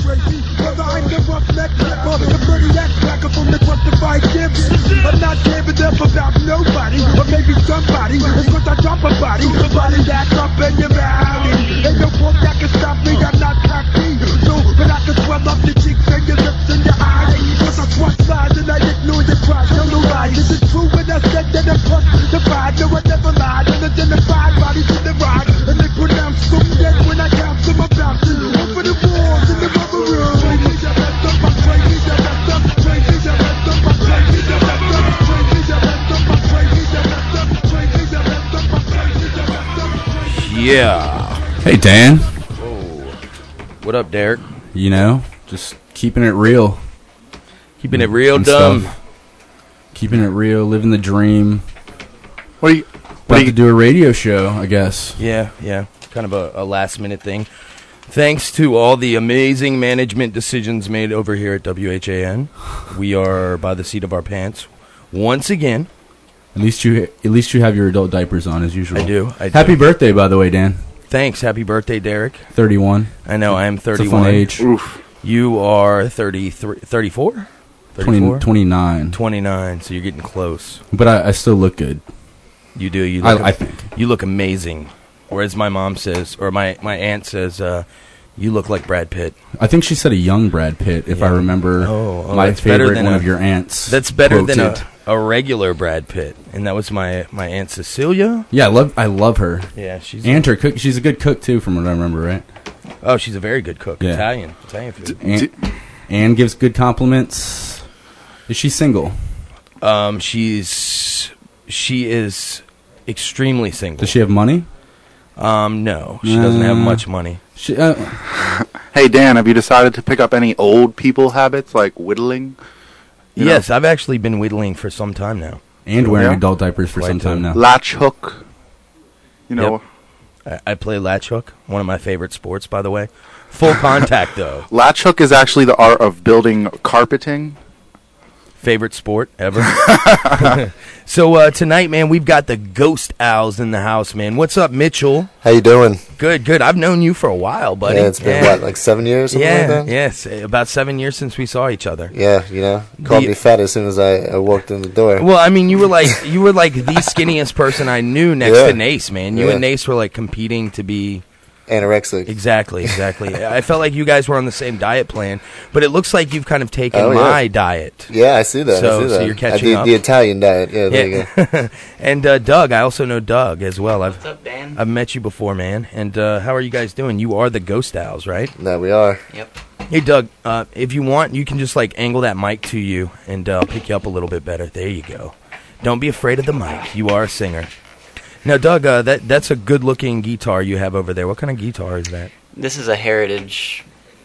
crazy. Whether I'm the roughneck rapper, the maniac cracker from the justified gift. I'm not giving up about nobody, or maybe somebody. It's cause I drop a body that's up in your valley. Ain't no force that can stop me, I'm not cocky. So, but I can swell up your cheeks and your lips and your eyes. Cause I swat slides and I ignore your cries. Tell no lies, this is true when I said that I'm plus the pride. No, I never lied, unidentified bodies in the ride. And they pronounce them dead when I count them, I'm bouncing over the walls in the rubber room. Trainees, I messed up, my trainees, I messed up. Trainees, I messed up, my trainees, I messed up. Trainees, I messed up, my trainees, I messed up. Trainees, I messed up, my trainees, I messed up. Yeah. Hey, Dan. Whoa. What up, Derek? You know, just keeping it real. Keeping it real and dumb. Stuff. Keeping it real, living the dream. What are you? About to do a radio show, I guess. Yeah. Kind of a last-minute thing. Thanks to all the amazing management decisions made over here at WHAN, we are by the seat of our pants once again. At least you have your adult diapers on as usual. I do. Happy birthday, by the way, Dan. Thanks. Happy birthday, Derek. 31. I know. I am 31. It's a fun age. Oof. You are 34? 34? 29. 29, so you're getting close. But I still look good. You do. You look I think. You look amazing. Or as my mom says, or my aunt says, you look like Brad Pitt. I think she said a young Brad Pitt, if I remember my favorite one of your aunts. That's better quoted. than a regular Brad Pitt. And that was my Aunt Cecilia. Yeah, I love her. Yeah, she's her cook. She's a good cook, too, from what I remember, right? Oh, she's a very good cook. Yeah. Italian food. Anne gives good compliments. Is she single? She is extremely single. Does she have money? No, she doesn't have much money. Hey, Dan, have you decided to pick up any old people habits like whittling? Yes, I've actually been whittling for some time now. And wearing adult diapers for some time now. Latch hook. You know. Yep. I play latch hook, one of my favorite sports, by the way. Full contact, though. Latch hook is actually the art of building carpeting. Favorite sport ever. So tonight, man, we've got the Ghost Owls in the house, man. What's up, Mitchell? How you doing? Good. I've known you for a while, buddy. Yeah, it's been, what, like 7 years? Something like that? Yes, about 7 years since we saw each other. Yeah, you know, called me fat as soon as I walked in the door. Well, I mean, you were like the skinniest person I knew next to Nace, man. You and Nace were like competing to be anorexic. Exactly. I felt like you guys were on the same diet plan, but it looks like you've kind of taken my diet. Yeah, I see that. So you're catching up. The Italian diet. Yeah, there you go. And Doug, I also know Doug as well. What's up, Dan? I've met you before, man. And how are you guys doing? You are the Ghost Owls, right? No, we are. Yep. Hey, Doug, if you want, you can just like angle that mic to you, and I'll pick you up a little bit better. There you go. Don't be afraid of the mic. You are a singer. Now, Doug, that's a good-looking guitar you have over there. What kind of guitar is that? This is a Heritage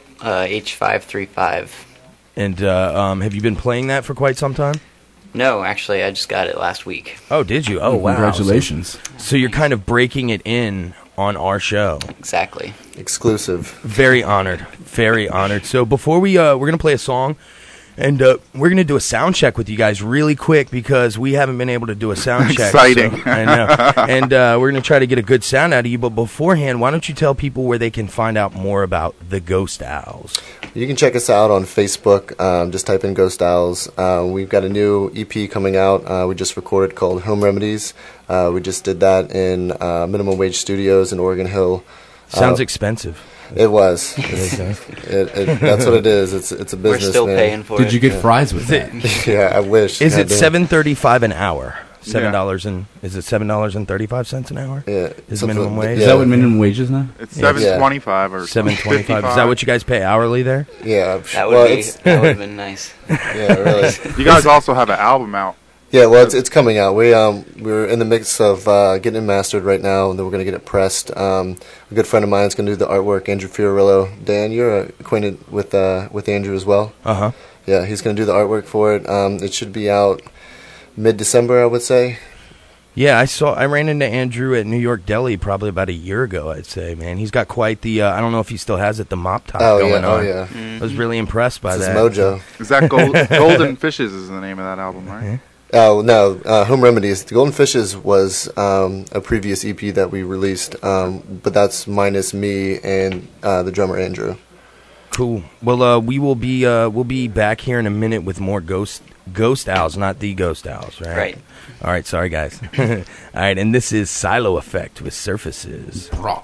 H535. And have you been playing that for quite some time? No, actually, I just got it last week. Oh, did you? Oh, wow. Congratulations. So you're kind of breaking it in on our show. Exactly. Exclusive. Very honored. Very honored. So before we're going to play a song, and we're going to do a sound check with you guys really quick because we haven't been able to do a sound check. Exciting. So, I know. And we're going to try to get a good sound out of you. But beforehand, why don't you tell people where they can find out more about the Ghost Owls? You can check us out on Facebook. Just type in Ghost Owls. We've got a new EP coming out. We just recorded called Home Remedies. We just did that in Minimum Wage Studios in Oregon Hill. Sounds expensive. It was. That's what it is. It's a business. We're still paying for it. Did you get fries with that? Yeah, I wish. Is it $7.35 an hour? $7 and is it $7.35 an hour? Yeah, is minimum wage. Is that what minimum wage is now? It's $7.25 or $7.25. Is that what you guys pay hourly there? Yeah, that would have been nice. Yeah, really. You guys also have an album out. Yeah, well, it's coming out. We're in the mix of getting it mastered right now, and then we're going to get it pressed. A good friend of mine is going to do the artwork, Andrew Fiorillo. Dan, you're acquainted with Andrew as well. Uh-huh. Yeah, he's going to do the artwork for it. It should be out mid-December, I would say. Yeah, I ran into Andrew at New York Deli probably about a year ago, I'd say, man. He's got quite the, I don't know if he still has it, the mop top going on. Oh, yeah. Mm-hmm. I was really impressed by that. It's his mojo. Is that Golden Fishes is the name of that album, right? Mm-hmm. Oh, no, Home Remedies. The Golden Fishes was a previous EP that we released, but that's minus me and the drummer Andrew. Cool. Well, we'll be back here in a minute with more Ghost Owls, not the Ghost Owls, right? Right. All right, sorry guys. All right, and this is Silo Effect with Surfaces. Raw.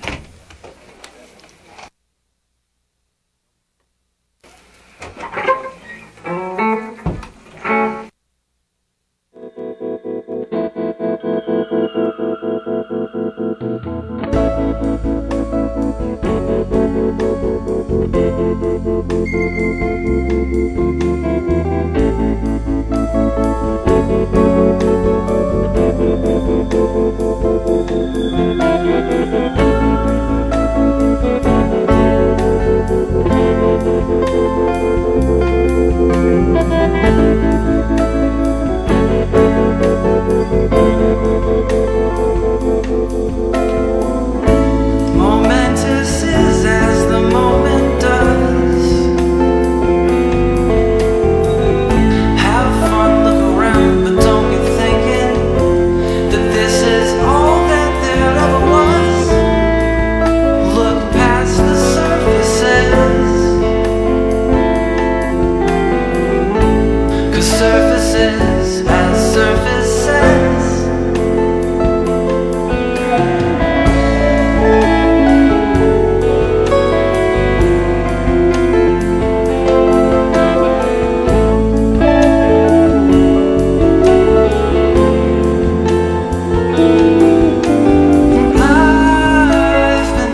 Momentous is as the moment does. Have fun, look around, but don't be thinking that this is all that there ever was. Look past the surfaces, 'cause surfaces as surfaces. I've been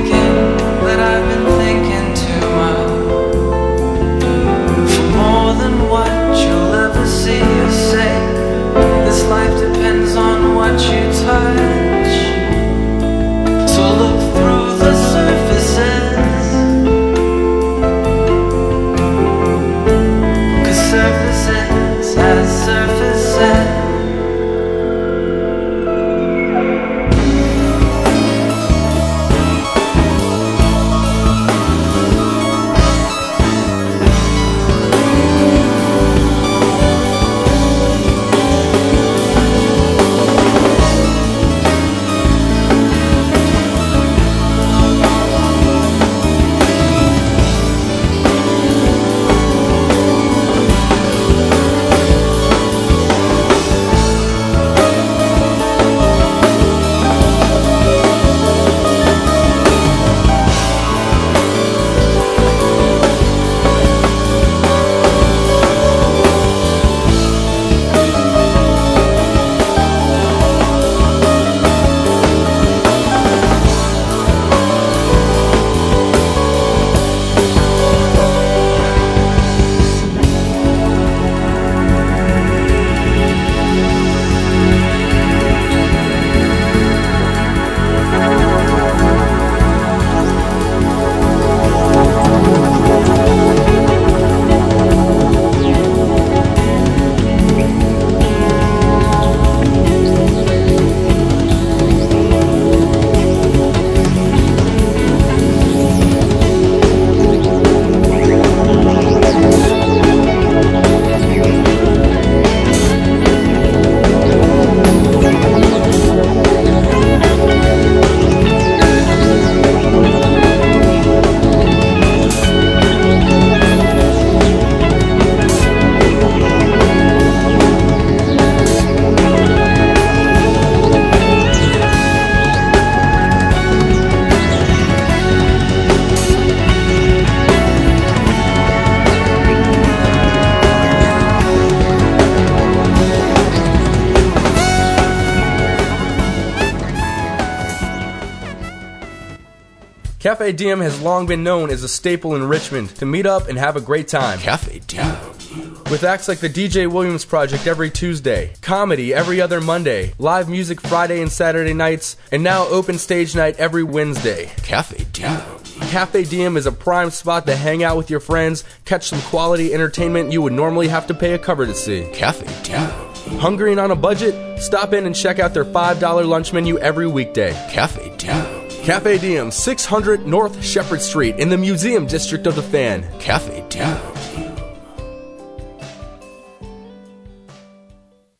thinking too much, for more than what you'll ever see or say. This life depends on what you touch, so look through the surfaces, 'cause surfaces as surfaces. Cafe Diem has long been known as a staple in Richmond to meet up and have a great time. Cafe Diem. With acts like the DJ Williams Project every Tuesday, comedy every other Monday, live music Friday and Saturday nights, and now open stage night every Wednesday. Cafe Diem. Cafe Diem is a prime spot to hang out with your friends, catch some quality entertainment you would normally have to pay a cover to see. Cafe Diem. Hungry and on a budget? Stop in and check out their $5 lunch menu every weekday. Cafe Diem. Cafe Diem, 600 North Shepherd Street in the Museum District of the Fan. Cafe Diem.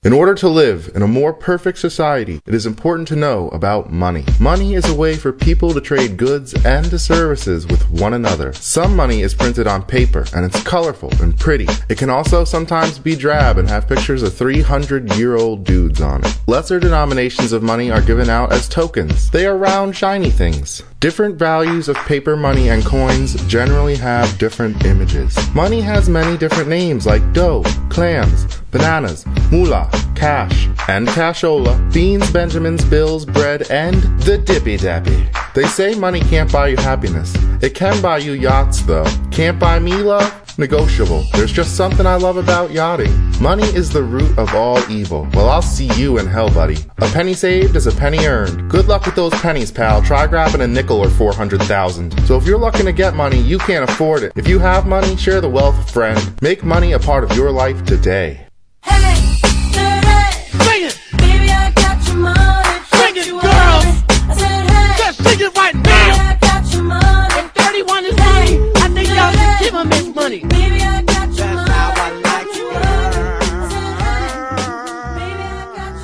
In order to live in a more perfect society, it is important to know about money. Money is a way for people to trade goods and services with one another. Some money is printed on paper, and it's colorful and pretty. It can also sometimes be drab and have pictures of 300-year-old dudes on it. Lesser denominations of money are given out as tokens. They are round, shiny things. Different values of paper money and coins generally have different images. Money has many different names like dough, clams, bananas, moolah, cash, and cashola, beans, benjamins, bills, bread, and the dippy-dappy. They say money can't buy you happiness. It can buy you yachts, though. Can't buy me love? Negotiable. There's just something I love about yachting. Money is the root of all evil. Well, I'll see you in hell, buddy. A penny saved is a penny earned. Good luck with those pennies, pal. Try grabbing a nickel or 400,000. So if you're looking to get money, you can't afford it. If you have money, share the wealth with a friend. Make money a part of your life today. Hey, sing it, baby, I got your money. Sing it, girls. I said, hey, just sing it right now. Baby, I got your money. If 31 is money, I think y'all should give him his money. Baby, I got your money. That's how I like you. I said, hey, baby, I got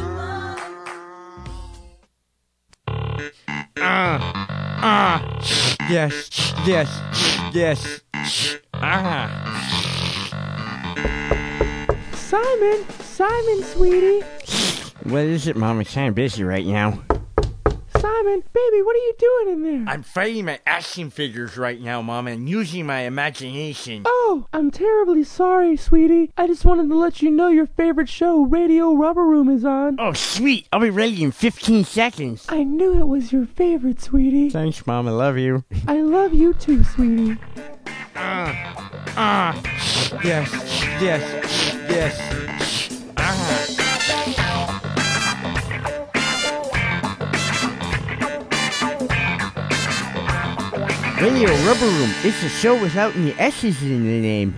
your money. Yes. Simon, sweetie. What is it, Mom? I'm kind of busy right now. Simon, baby, what are you doing in there? I'm fighting my action figures right now, Mom, and using my imagination. Oh, I'm terribly sorry, sweetie. I just wanted to let you know your favorite show, Radio Rubber Room, is on. Oh, sweet. I'll be ready in 15 seconds. I knew it was your favorite, sweetie. Thanks, Mom. I love you. I love you too, sweetie. Yes. Radio Rubber Room. It's a show without any S's in the name.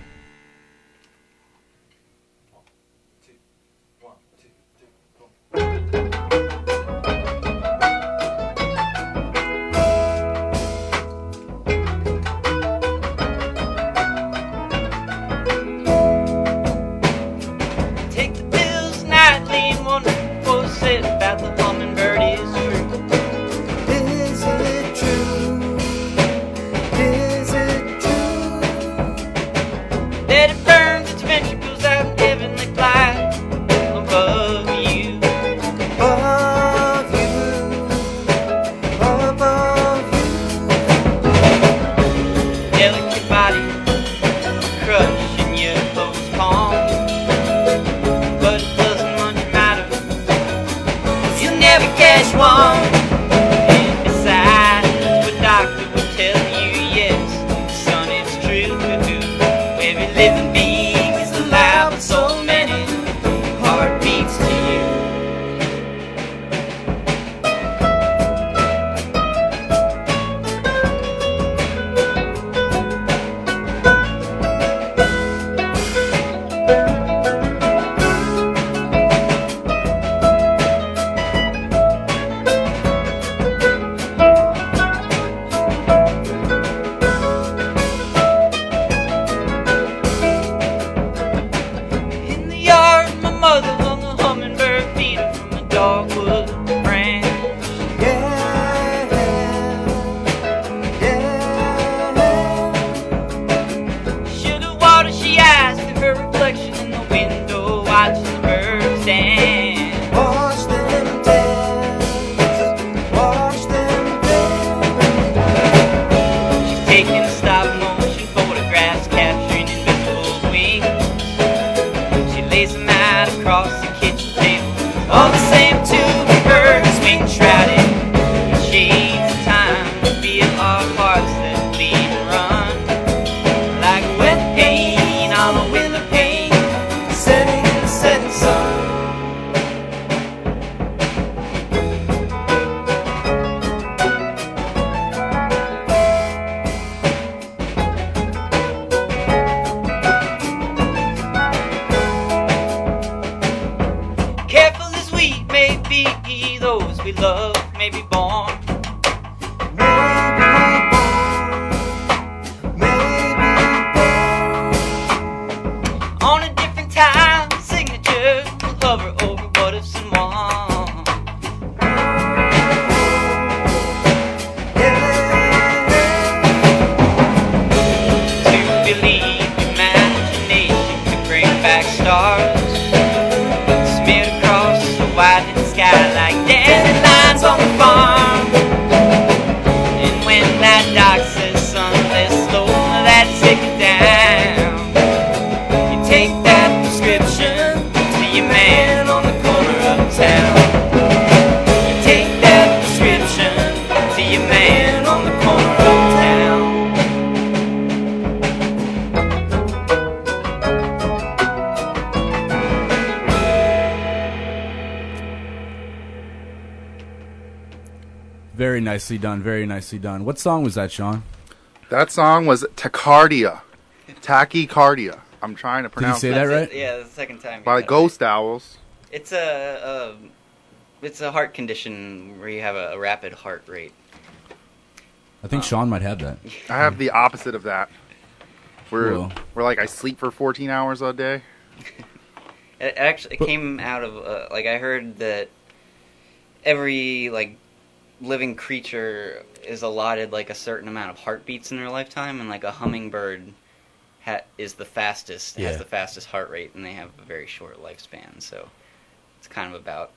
Take the pills nightly and wonder what's said about the hummingbird is true. Is it true? Is it true? Nicely done. Very nicely done. What song was that, Sean? That song was Tachycardia. Tachycardia. I'm trying to pronounce Did you say that right? Yeah, the second time. By Ghost Owls. It's a heart condition where you have a rapid heart rate. I think Sean might have that. I have the opposite of that. Where like I sleep for 14 hours a day. It came out of I heard that every living creature is allotted a certain amount of heartbeats in their lifetime, and a hummingbird is the fastest, has the fastest heart rate, and they have a very short lifespan. So it's kind of about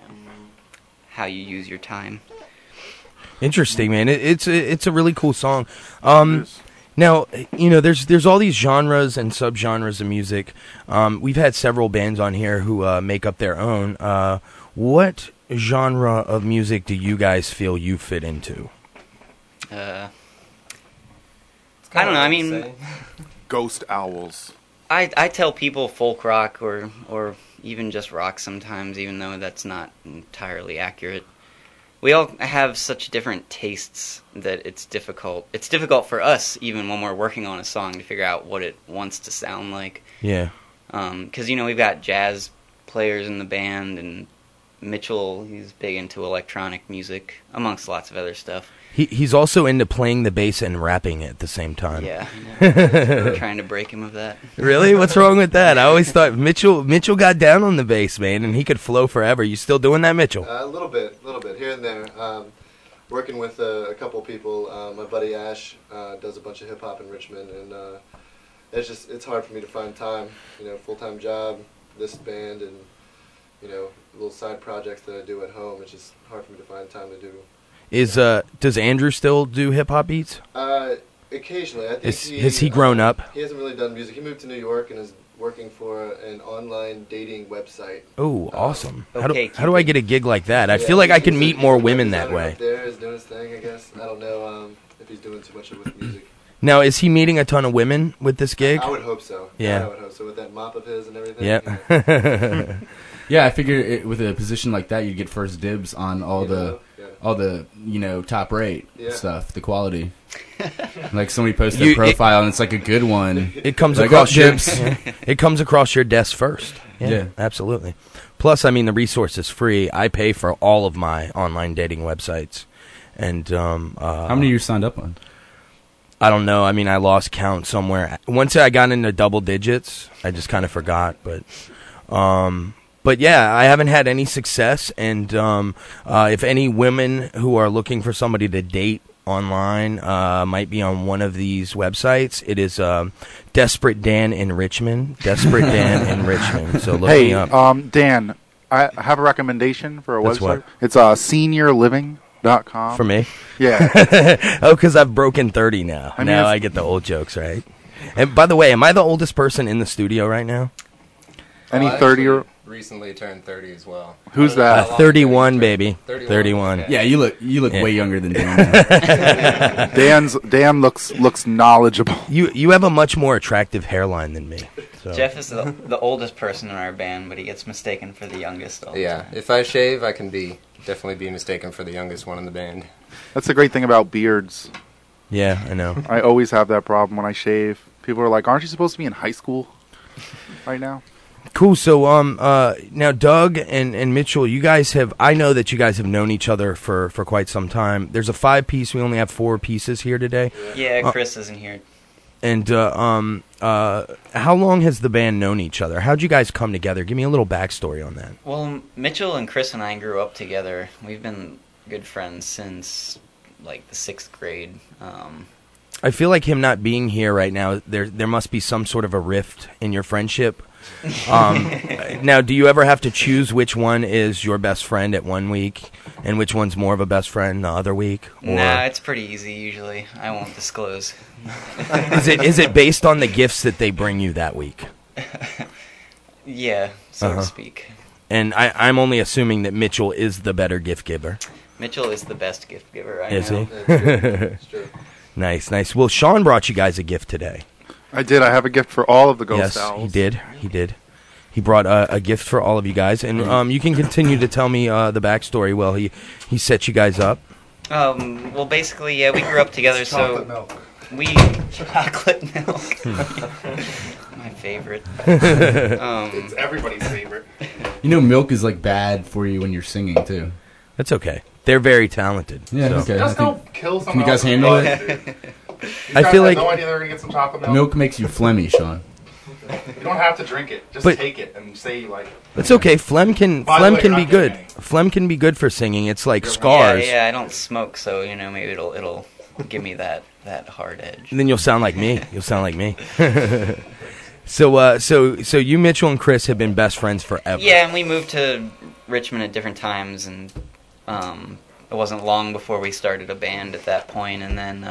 how you use your time. Interesting, man. It's a really cool song. Now, there's all these genres and subgenres of music. We've had several bands on here who make up their own. What genre of music do you guys feel you fit into? I don't know. I mean, Ghost Owls. I tell people folk rock or even just rock sometimes, even though that's not entirely accurate. We all have such different tastes that it's difficult. It's difficult for us, even when we're working on a song, to figure out what it wants to sound like. Yeah. Because, we've got jazz players in the band, and Mitchell, he's big into electronic music, amongst lots of other stuff. He's also into playing the bass and rapping at the same time. Yeah. We're trying to break him of that. Really? What's wrong with that? I always thought Mitchell got down on the bass, man, and he could flow forever. You still doing that, Mitchell? A little bit, here and there. Working with a couple people. My buddy Ash does a bunch of hip-hop in Richmond, and it's hard for me to find time. Full-time job, this band, and, little side projects that I do at home. It's just hard for me to find time to do. Does Andrew still do hip hop beats? Occasionally. I think has he grown up? He hasn't really done music. He moved to New York and is working for an online dating website. Oh, awesome! How Okay, do I get a gig like that? I feel like I can meet more women that way. Up there is doing his thing, I guess. I don't know if he's doing too much with music. Now, is he meeting a ton of women with this gig? I would hope so. Yeah. I would hope so with that mop of his and everything. Yeah. Yeah, I figure with a position like that, you'd get first dibs on all the top rate stuff, the quality. Like somebody posts their profile and it's a good one. It comes across it comes across your desk first. Yeah, absolutely. Plus, the resource is free. I pay for all of my online dating websites, and how many you signed up on? I don't know. I lost count somewhere. Once I got into double digits, I just kind of forgot, But yeah, I haven't had any success, and if any women who are looking for somebody to date online might be on one of these websites, it is Desperate Dan in Richmond. Desperate Dan in Richmond. So look me up. Dan, I have a recommendation for a That's website. what? It's seniorliving.com. For me? Yeah. Oh, because I've broken 30 now. Now I get the old jokes, right? And by the way, am I the oldest person in the studio right now? Any 30-year-old? Recently turned 30 as well. Who's that? 31, baby. 31. Okay. Yeah, you look way younger than Dan. Dan looks knowledgeable. You have a much more attractive hairline than me. So. Jeff is the oldest person in our band, but he gets mistaken for the youngest all the time. If I shave, I can definitely be mistaken for the youngest one in the band. That's the great thing about beards. Yeah, I know. I always have that problem when I shave. People are like, "Aren't you supposed to be in high school right now?" Cool. So, now Doug and Mitchell, I know that you guys have known each other for quite some time. There's a 5-piece. We only have 4 pieces here today. Yeah, Chris isn't here. And how long has the band known each other? How'd you guys come together? Give me a little backstory on that. Well, Mitchell and Chris and I grew up together. We've been good friends since the 6th grade. I feel like him not being here right now, there must be some sort of a rift in your friendship. Now, do you ever have to choose which one is your best friend at one week and which one's more of a best friend the other week? Or? Nah, it's pretty easy usually. I won't disclose. Is it based on the gifts that they bring you that week? Yeah, so to speak. And I'm only assuming that Mitchell is the better gift giver. Mitchell is the best gift giver I know. Is he? It's true. Nice. Well, Sean brought you guys a gift today. I did. I have a gift for all of the Ghost Owls. Yes, he did. He brought a gift for all of you guys. And you can continue to tell me the backstory while he set you guys up. Well, basically, yeah, we grew up together, Chocolate so milk. chocolate milk. My favorite. It's everybody's favorite. You know, milk is like bad for you when you're singing too. That's okay. They're very talented. Yeah, so. okay. Just don't kill someone. Can you guys else's handle blood, it? dude. These I guys feel have like no idea they're gonna get some chocolate milk. Milk makes you phlegmy, Sean. You don't have to drink it. Just But- take it and say like. it's okay. Phlegm can By the phlegm way, can you're be not good. getting any. Phlegm can be good for singing. It's like You're right. scars. Yeah, I don't smoke, so maybe it'll give me that hard edge. And then you'll sound like me. You'll sound like me. So you, Mitchell, and Chris have been best friends forever. Yeah, and we moved to Richmond at different times, and it wasn't long before we started a band at that point. And then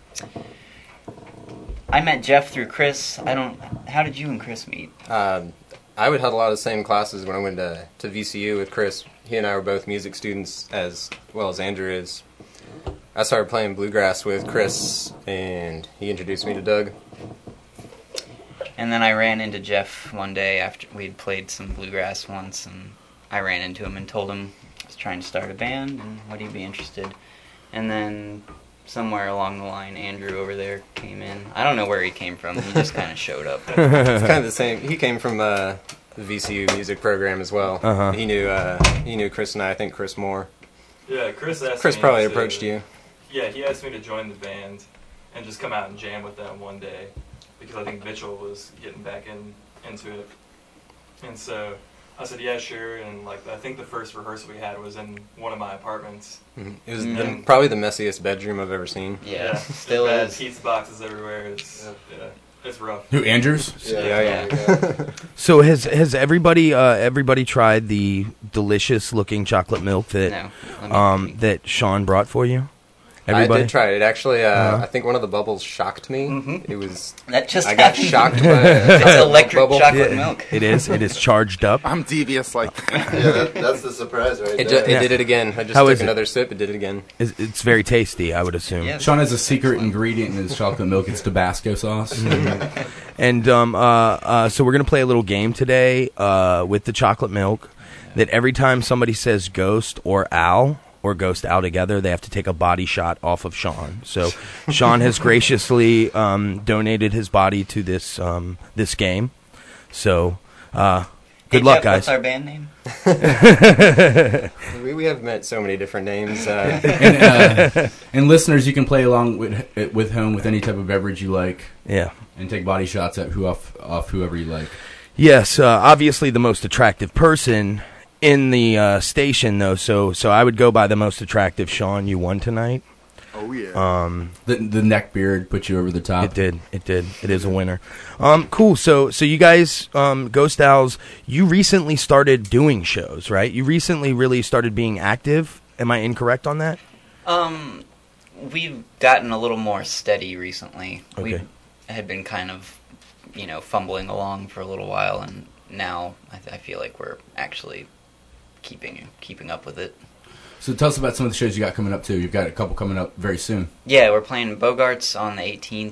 I met Jeff through Chris. How did you and Chris meet? I would have a lot of the same classes when I went to VCU with Chris. He and I were both music students as well as Andrew is. I started playing bluegrass with Chris, and he introduced me to Doug. And then I ran into Jeff one day after we'd played some bluegrass once, and I ran into him and told him I was trying to start a band, and would he be interested? And then somewhere along the line, Andrew over there came in. I don't know where he came from. He just kind of showed up. It's kind of the same. He came from the VCU music program as well. Uh-huh. He knew Chris and I think Chris more. Yeah, Chris asked Chris me probably to- approached you. Yeah, he asked me to join the band and just come out and jam with them one day because I think Mitchell was getting back into it. And so I said, yeah, sure. And I think the first rehearsal we had was in one of my apartments. Mm-hmm. It was probably the messiest bedroom I've ever seen. Yeah, still bad is. pizza boxes everywhere. It's rough. Who, Andrews? Yeah. So has everybody tried the delicious looking chocolate milk that that Sean brought for you? Everybody? I did try it. Actually, I think one of the bubbles shocked me. Mm-hmm. It was. That just I got happened. shocked by It's electric bubble. chocolate milk. It is charged up. I'm devious like that. Yeah, that's the surprise right It there. did it again. I just How took is it? another sip. It did it again. It's very tasty, I would assume. Yeah. Sean has a secret ingredient in his chocolate milk. It's Tabasco sauce. And so we're gonna play a little game today with the chocolate milk. That every time somebody says ghost or owl or ghost owl together, they have to take a body shot off of Sean. So Sean has graciously donated his body to this this game. So good luck, Jeff, guys. What's our band name? We have met so many different names. And listeners, you can play along with home with any type of beverage you like. Yeah. And take body shots at off whoever you like. Yes, obviously the most attractive person in the station, though. So I would go by the most attractive. Sean, you won tonight. Oh yeah. The neck beard put you over the top. It did. It is a winner. Cool. So you guys, Ghost Owls, you recently started doing shows, right? You recently really started being active. Am I incorrect on that? We've gotten a little more steady recently. Okay. We had been kind of, fumbling along for a little while, and now I feel like we're actually keeping up with it. So tell us about some of the shows you got coming up too. You've got a couple coming up very soon. Yeah, we're playing Bogarts on the 18th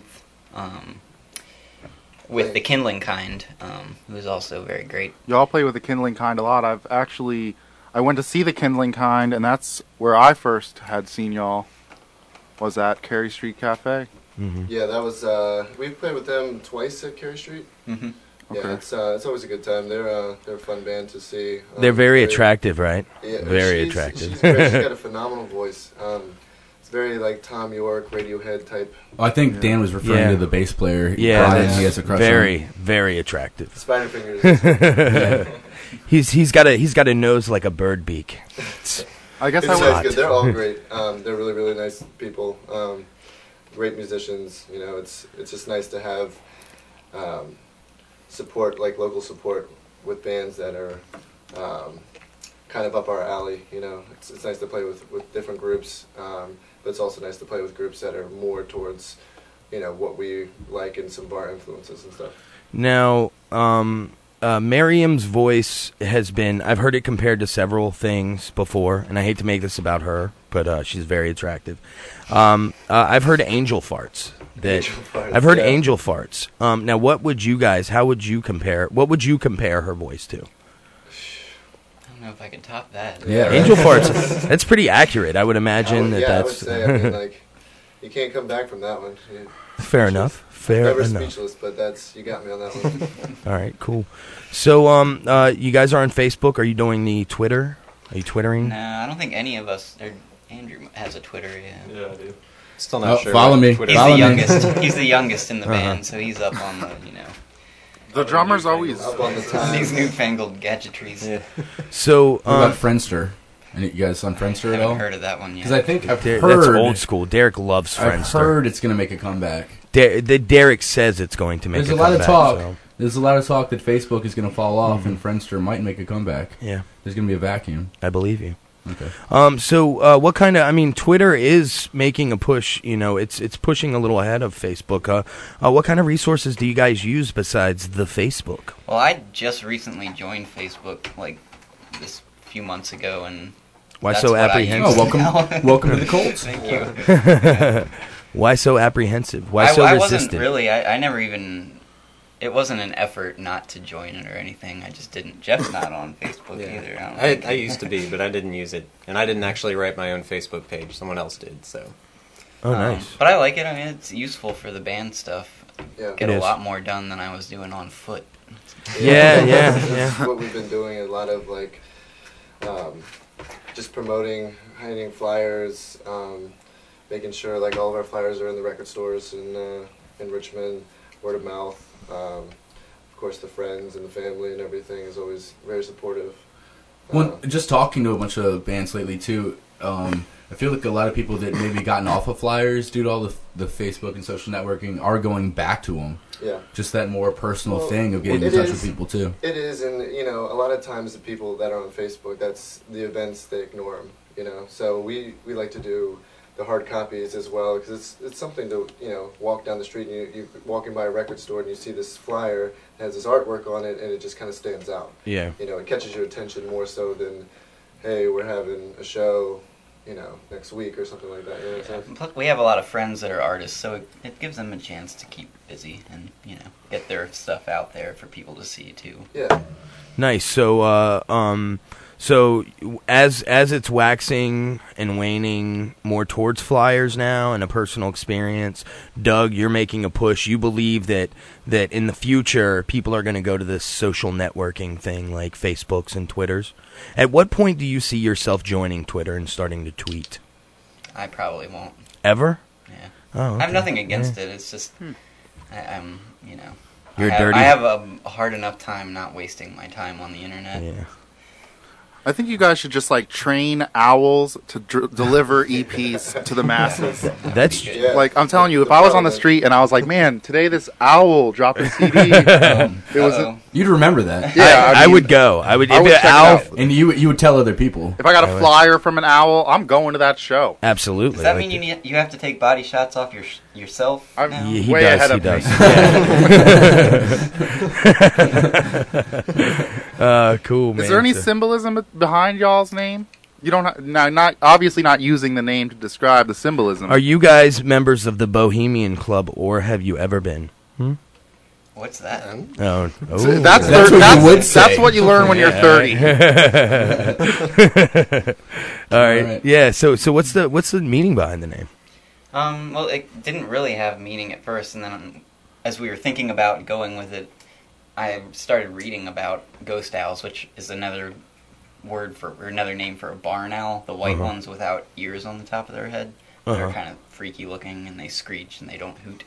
with the Kindling Kind, who's also very great. Y'all play with the Kindling Kind a lot. I went to see the Kindling Kind, and that's where I first had seen y'all. Was at Carey Street Cafe. Mm-hmm. Yeah, that was. We've played with them twice at Carey Street. Mm-hmm. Yeah, Okay. it's always a good time. They're a fun band to see. They're very attractive, right? Yeah, Very she's attractive. She's great. She's got a phenomenal voice. It's very like Tom York, Radiohead type. I think Dan was referring to the bass player. Yeah, Brian, that's he has a crush very, on. very attractive. Spiderfingers. He's got a nose like a bird beak. I guess it's I always would. good. They're all great. They're really, really nice people. Great musicians. It's just nice to have support, like local support, with bands that are kind of up our alley. It's nice to play with different groups, but it's also nice to play with groups that are more towards what we like and some of our influences and stuff. Now, Miriam's voice has been, I've heard it compared to several things before, and I hate to make this about her, but she's very attractive. I've heard angel farts. I've heard angel farts. Now, what would you guys, what would you compare her voice to? I don't know if I could top that. Yeah, Angel farts. That's pretty accurate. I would imagine I would that's. say, I mean, like, you can't come back from that one. Fair enough. Fair Never enough. speechless, but you got me on that one. All right, cool. So, you guys are on Facebook. Are you doing the Twitter? Are you twittering? No, I don't think any of us. Andrew has a Twitter. Yeah, I do. Still not sure. Follow me. He's the youngest. He's the youngest in the band, so he's up on the The drummer's always up on the time. these newfangled gadgetries. Yeah. So, What about Friendster? Any you guys on Friendster I at all? haven't heard of that one yet. Because I think I've that's heard old school. Derek loves I've Friendster. heard it's going to make a comeback. Derek says it's going to make There's a a lot of comeback, talk. so- There's a lot of talk that Facebook is going to fall off and Friendster might make a comeback. Yeah. There's going to be a vacuum. I believe you. Okay. So what kind of? I mean, Twitter is making a push. You know, it's pushing a little ahead of Facebook. What kind of resources do you guys use besides the Facebook? Well, I just recently joined Facebook like this few months ago, and Why that's so what I apprehensive? use now. Welcome to the Colts. Thank you. Why so apprehensive? Why so I resistant? wasn't really. I never even. It wasn't an effort not to join it or anything. I just didn't. Jeff's not on Facebook either. I used to be, but I didn't use it, and I didn't actually write my own Facebook page. Someone else did. So. Oh, nice. But I like it. I mean, it's useful for the band stuff. Yeah. Get It a is. lot more done than I was doing on foot. Yeah. That's what we've been doing. A lot of like, just promoting, hiding flyers, making sure like all of our flyers are in the record stores in Richmond. Word of mouth. Of course, the friends and the family and everything is always very supportive. Well, just talking to a bunch of bands lately too, I feel like a lot of people that maybe gotten off of flyers due to all the Facebook and social networking are going back to them. Yeah. Just that more personal thing of getting it in touch is- with people too. It is, and a lot of times the people that are on Facebook, that's the events, they ignore them. So we like to do the hard copies as well, because it's something to walk down the street and you're walking by a record store and you see this flyer that has this artwork on it and it just kind of stands out. Yeah. It catches your attention more so than, hey, we're having a show, next week or something like that. You know what I'm saying? Plus, we have a lot of friends that are artists, so it gives them a chance to keep busy and get their stuff out there for people to see too. Yeah. Nice. So as it's waxing and waning more towards flyers now and a personal experience, Doug, you're making a push. You believe that in the future people are going to go to this social networking thing like Facebooks and Twitters. At what point do you see yourself joining Twitter and starting to tweet? I probably won't. Ever? Yeah. Oh, I have okay. nothing against Yeah. it. It's just I'm You're I dirty. have a hard enough time not wasting my time on the internet. Yeah. I think you guys should just train owls to deliver EPs to the masses. That's like I'm telling you, if I was on the street and I was like, "Man, today this owl dropped a CD," it was. You'd remember that. Yeah, I would go. I would. I would If check it Owl, out. And you would tell other people. If I got a flyer from an owl, I'm going to that show. Absolutely. Does that mean you have to take body shots off yourself? I'm now? Yeah, he way does. ahead He of does. Cool, man. Is there any So- symbolism behind y'all's name? You don't not obviously not using the name to describe the symbolism. Are you guys members of the Bohemian Club, or have you ever been? What's that? Oh, So that's That's what you would say. That's what you learn when you're 30. All right. right. Yeah. So what's the meaning behind the name? Well, it didn't really have meaning at first, and then as we were thinking about going with it, I started reading about ghost owls, which is another name for a barn owl. The white ones without ears on the top of their head. They're kind of freaky looking, and they screech and they don't hoot.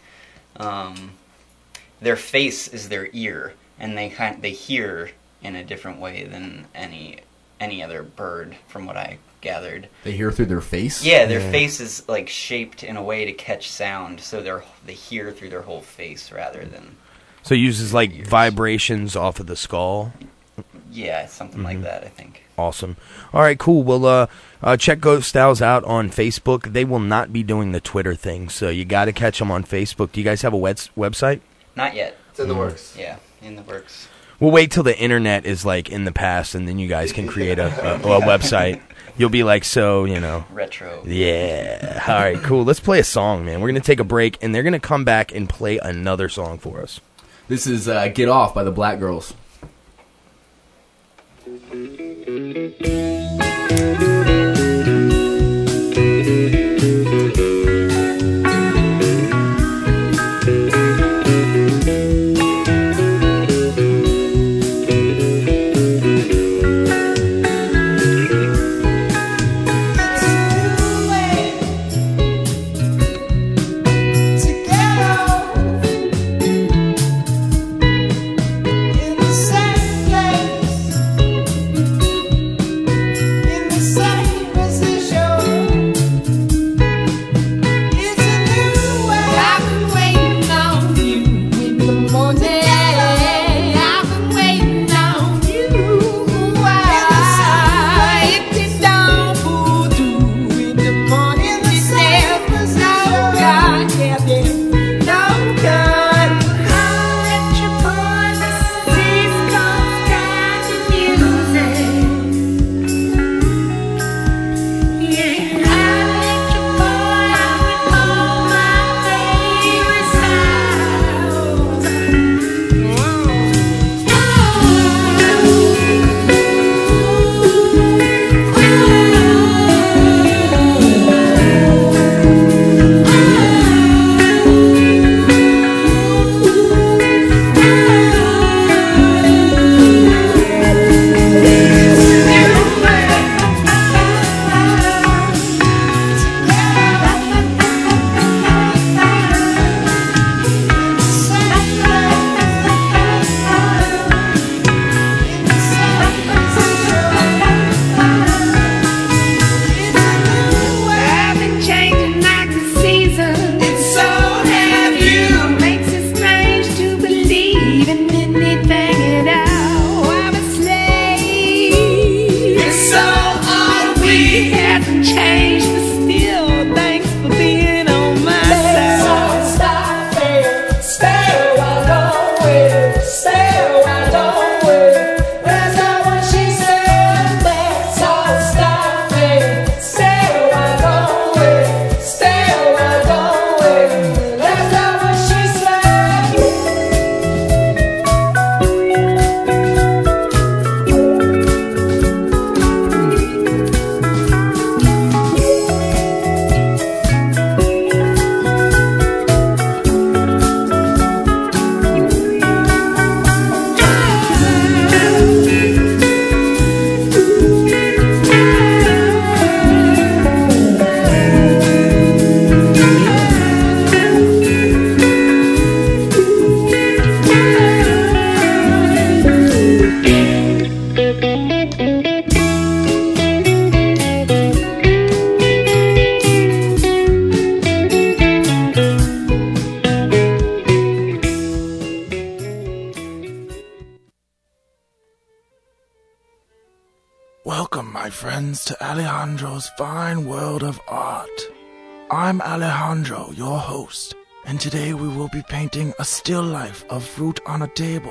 Their face is their ear, and they hear in a different way than any other bird, from what I gathered. They hear through their face? Yeah, their face is shaped in a way to catch sound, so they hear through their whole face rather than. So it uses vibrations off of the skull. Yeah, something like that, I think. Awesome. All right, cool. Well, check Ghost Owls out on Facebook. They will not be doing the Twitter thing, so you got to catch them on Facebook. Do you guys have a website? Not yet. It's in the works. Yeah, in the works. We'll wait till the internet is in the past, and then you guys can create a website. You'll be Retro. Yeah. All right, cool. Let's play a song, man. We're going to take a break, and they're going to come back and play another song for us. This is Get Off by the Black Girls. Thank Welcome, my friends, to Alejandro's fine world of art. I'm Alejandro, your host, and today we will be painting a still life of fruit on a table.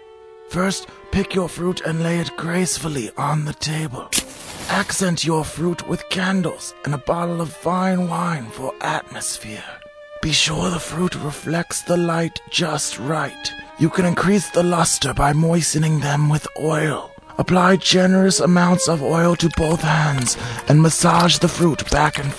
First, pick your fruit and lay it gracefully on the table. Accent your fruit with candles and a bottle of fine wine for atmosphere. Be sure the fruit reflects the light just right. You can increase the luster by moistening them with oil. Apply generous amounts of oil to both hands and massage the fruit back and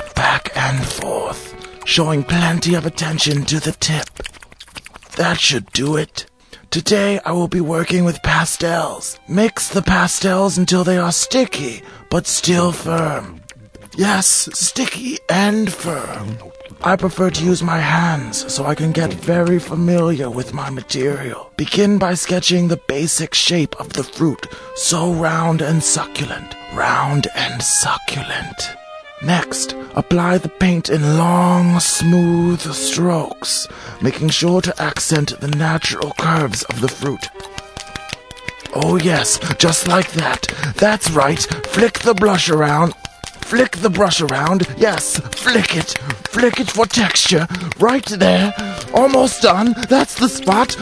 forth, showing plenty of attention to the tip. That should do it. Today I will be working with pastels. Mix the pastels until they are sticky, but still firm. Yes, sticky and firm. I prefer to use my hands so I can get very familiar with my material. Begin by sketching the basic shape of the fruit, so round and succulent. Round and succulent. Next, apply the paint in long, smooth strokes, making sure to accent the natural curves of the fruit. Oh yes, just like that. That's right. Flick the brush around. Flick the brush around. Yes, flick it. Flick it for texture. Right there. Almost done. That's the spot.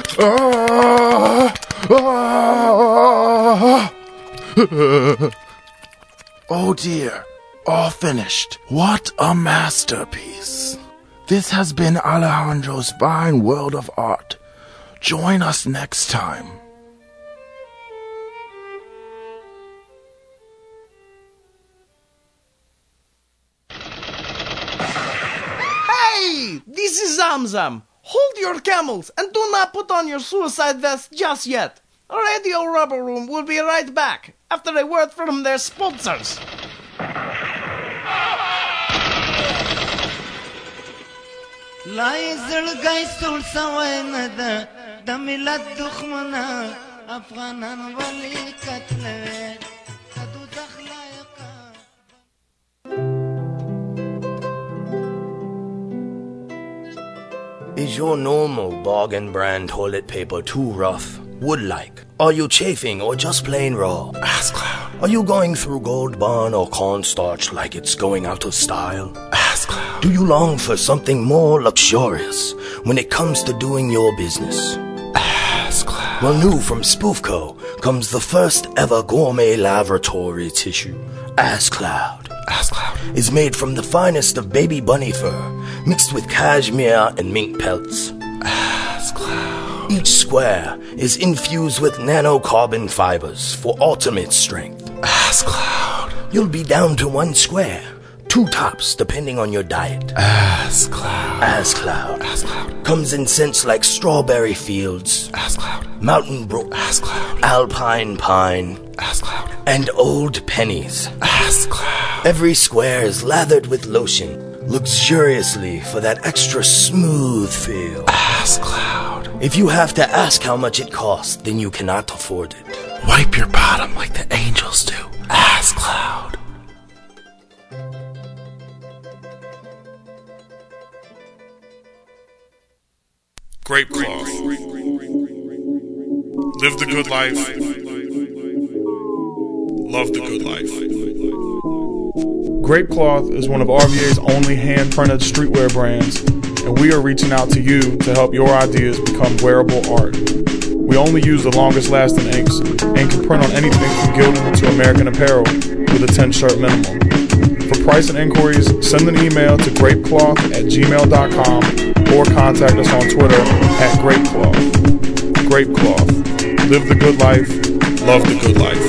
Oh dear. All finished. What a masterpiece. This has been Alejandro's fine world of art. Join us next time. Hey, this is Zamzam. Hold your camels and do not put on your suicide vest just yet. Radio Rubber Room will be right back after a word from their sponsors. لا يزرق يسول سوينا دمي الدخمنا أفغانا ولي كتلة كدو دخلايقا. Is your normal bargain brand toilet paper too rough, wood-like? Are you chafing or just plain raw? Ask Cloud. Are you going through Gold Bond or cornstarch like it's going out of style? Ask Cloud. Do you long for something more luxurious when it comes to doing your business? Ask Cloud. Well, new from Spoofco comes the first ever gourmet laboratory tissue, Ask Cloud. Ask Cloud is made from the finest of baby bunny fur, mixed with cashmere and mink pelts. Ask Cloud. Each square is infused with nanocarbon fibers for ultimate strength. Ask Cloud. You'll be down to 1 square, 2 tops depending on your diet. Ask Cloud. Ask Cloud. Ask Cloud comes in scents like strawberry fields. Ask Cloud. Mountain brook. Ask Cloud. Alpine pine. Ask Cloud. And old pennies. Ask Cloud. Every square is lathered with lotion, luxuriously for that extra smooth feel. Ask Cloud. If you have to ask how much it costs, then you cannot afford it. Wipe your bottom like the angels do. Ask Cloud. Grape Cloth. Live the good life. Love the good life. Grape Cloth is one of RVA's only hand-printed streetwear brands, and we are reaching out to you to help your ideas become wearable art. We only use the longest-lasting inks and can print on anything from Gildan to American Apparel with a 10-shirt minimum. For price and inquiries, send an email to grapecloth@gmail.com or contact us on Twitter @grapecloth. Grape Cloth. Live the good life. Love the good life.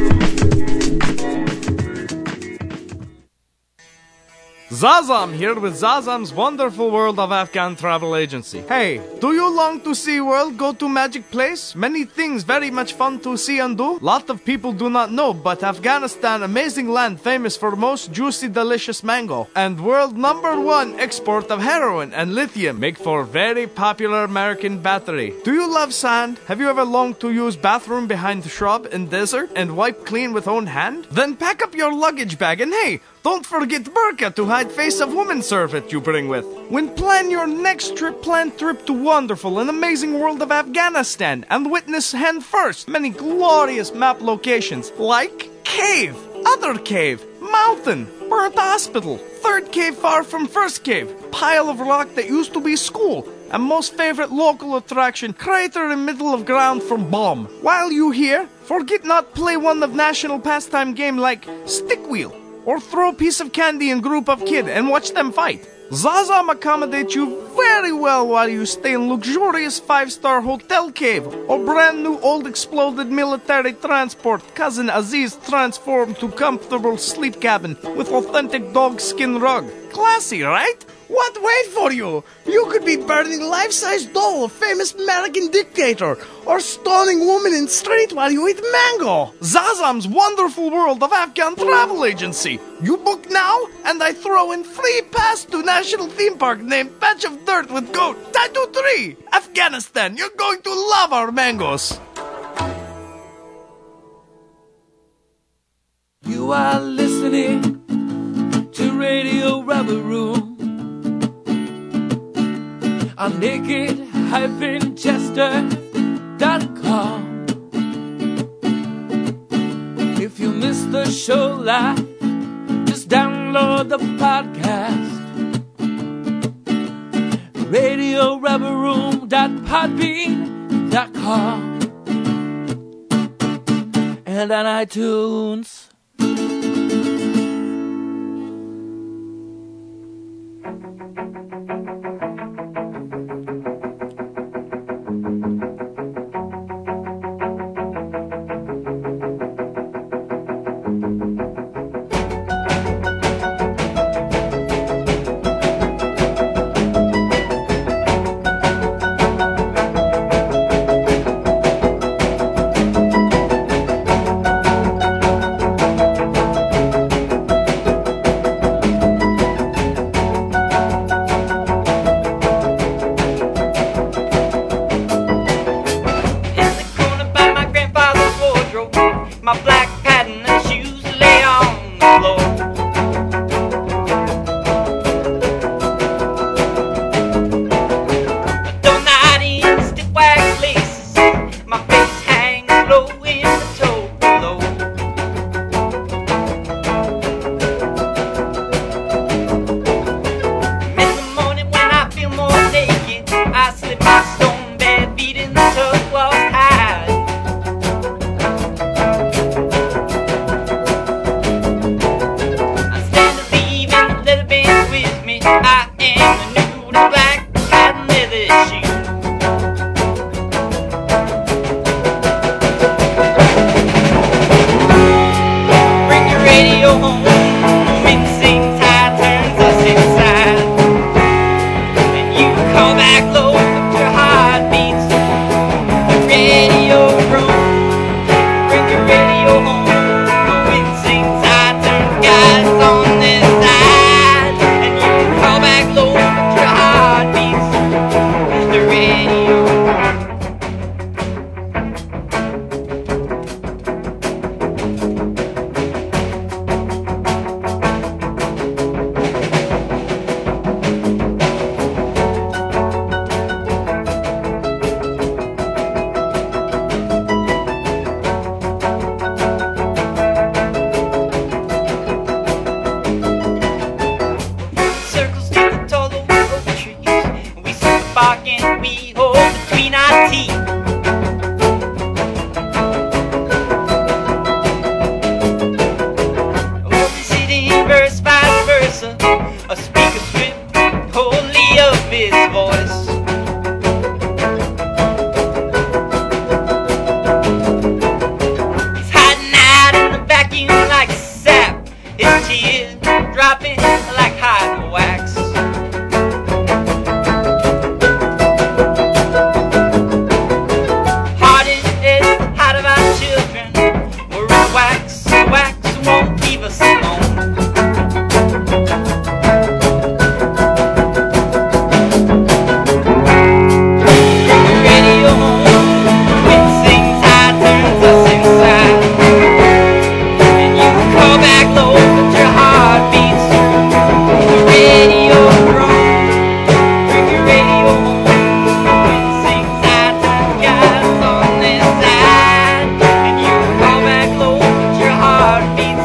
Zazam here with Zazam's Wonderful World of Afghan Travel Agency. Hey, do you long to see world go to magic place? Many things very much fun to see and do. Lot of people do not know, but Afghanistan, amazing land famous for most juicy delicious mango. And world #1 export of heroin and lithium make for very popular American battery. Do you love sand? Have you ever longed to use bathroom behind shrub in desert and wipe clean with own hand? Then pack up your luggage bag and hey, don't forget burqa to hide face of woman servant you bring with. When plan your next trip, plan trip to wonderful and amazing world of Afghanistan and witness hand first many glorious map locations like cave, other cave, mountain, burnt hospital, third cave far from first cave, pile of rock that used to be school, and most favorite local attraction, crater in middle of ground from bomb. While you here, forget not play one of national pastime game like stick wheel, or throw a piece of candy in group of kid and watch them fight. Zazam accommodates you very well while you stay in luxurious 5-star hotel cave or brand new old exploded military transport Cousin Aziz transformed to comfortable sleep cabin with authentic dog skin rug. Classy, right? What wait for you? You could be burning life-size doll of famous American dictator or stoning woman in street while you eat mango. Zazam's Wonderful World of Afghan Travel Agency. You book now and I throw in free pass to national theme park named Patch of Dirt with Goat. Tattoo 3. Afghanistan, you're going to love our mangoes. You are listening to Radio Rubber Room on naked-chester.com. If you missed the show live, just download the podcast. RadioRubberRoom.podbean.com and on iTunes. back low, put your heartbeats. The radio room, bring your radio home. When it sings, I turn guys on this side. And you can call back low, put your heartbeats. The radio. Circles to the tall oak trees. We sit the bark and we hold between our teeth. Oh, we sit in verse, vice versa. A speaker stripped wholly of his voice. He's hiding out in the vacuum like a sap. His tears dropping like hot wax. Heart is the heart of our children. We're in wax, wax won't leave us alone. Bring the radio home. When it sings high, turns us inside. And you can call back low, put your heartbeats. The radio room. Bring your radio home. When it sings high, turn guys on this side. And you can call back low, put your heartbeats.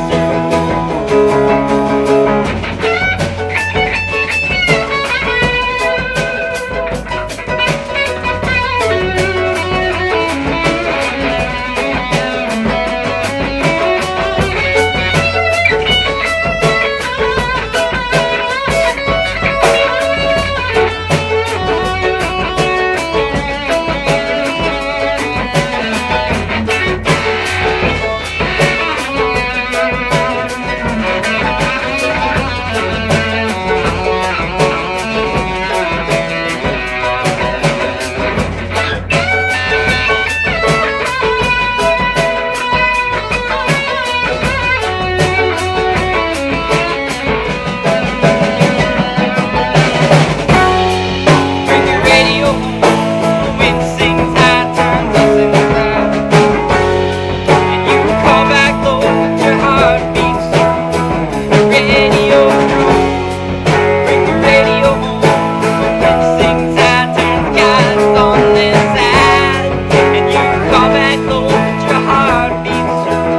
Bring your radio home. When it sings high, turns us inside. And you can call back low, put your heartbeats. The radio room. Bring your radio home. When it sings high, turn guys on this side. And you can call back low, put your heartbeats.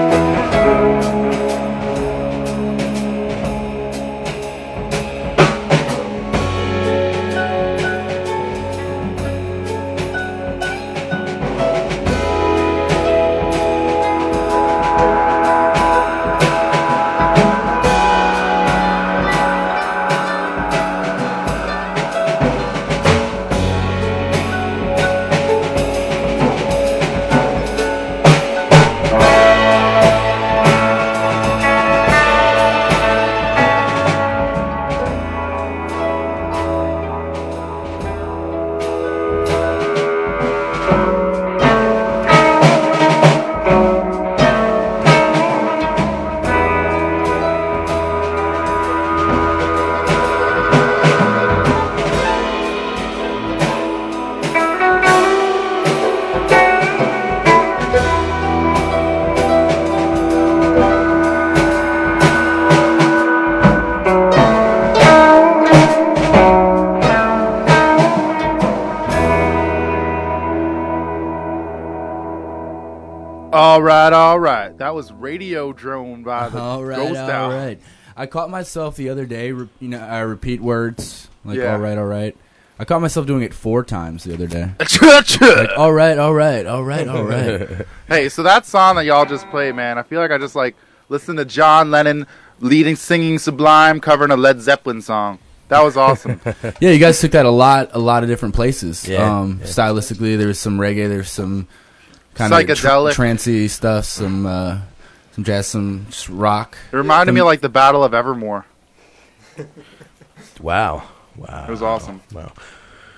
All right. That was Radio Drone by the All right, Ghost all Owl. right. I caught myself the other day, I repeat words, like, Yeah. all right. I caught myself doing it 4 times the other day. Like, all right. Hey, so that song that y'all just played, man, I feel like I just, like, listened to John Lennon singing Sublime covering a Led Zeppelin song. That was awesome. Yeah, you guys took that a lot of different places. Yeah. Stylistically, there was some reggae, there's some kind Psychedelic. of trancey stuff, some jazz, some just rock. It reminded me of, like, the Battle of Evermore. Wow. It was awesome. Wow.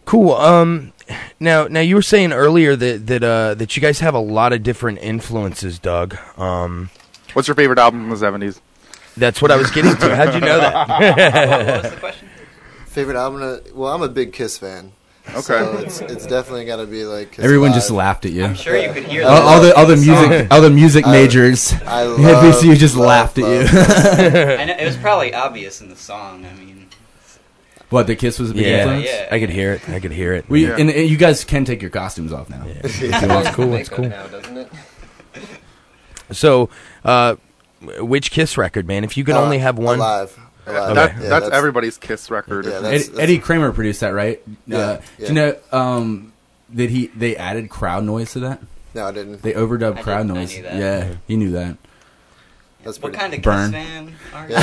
Cool. Now you were saying earlier that you guys have a lot of different influences, Doug. What's your favorite album from the 70s? That's what I was getting to. How'd you know that? What was the question? Favorite album? Well, I'm a big Kiss fan. Okay. So it's definitely got to be like Kiss Everyone Live. just laughed at you. I'm sure you could hear all the music majors. I at VCU just love, laughed at you. I know, it was probably obvious in the song. I mean, what, the Kiss was a big influence? Yeah. I could hear it. I could hear it. And you guys can take your costumes off now. Yeah. It's cool. It's cool. Now, doesn't it? So, which Kiss record, man? If you could only have one. Alive. Okay. That's everybody's Kiss record. Yeah, Eddie Kramer produced that, right? Yeah. Do you know? They added crowd noise to that? No, I didn't. They overdubbed I crowd knew noise. that. Yeah, he knew that. That's what kind of Burn. Kiss fan are you?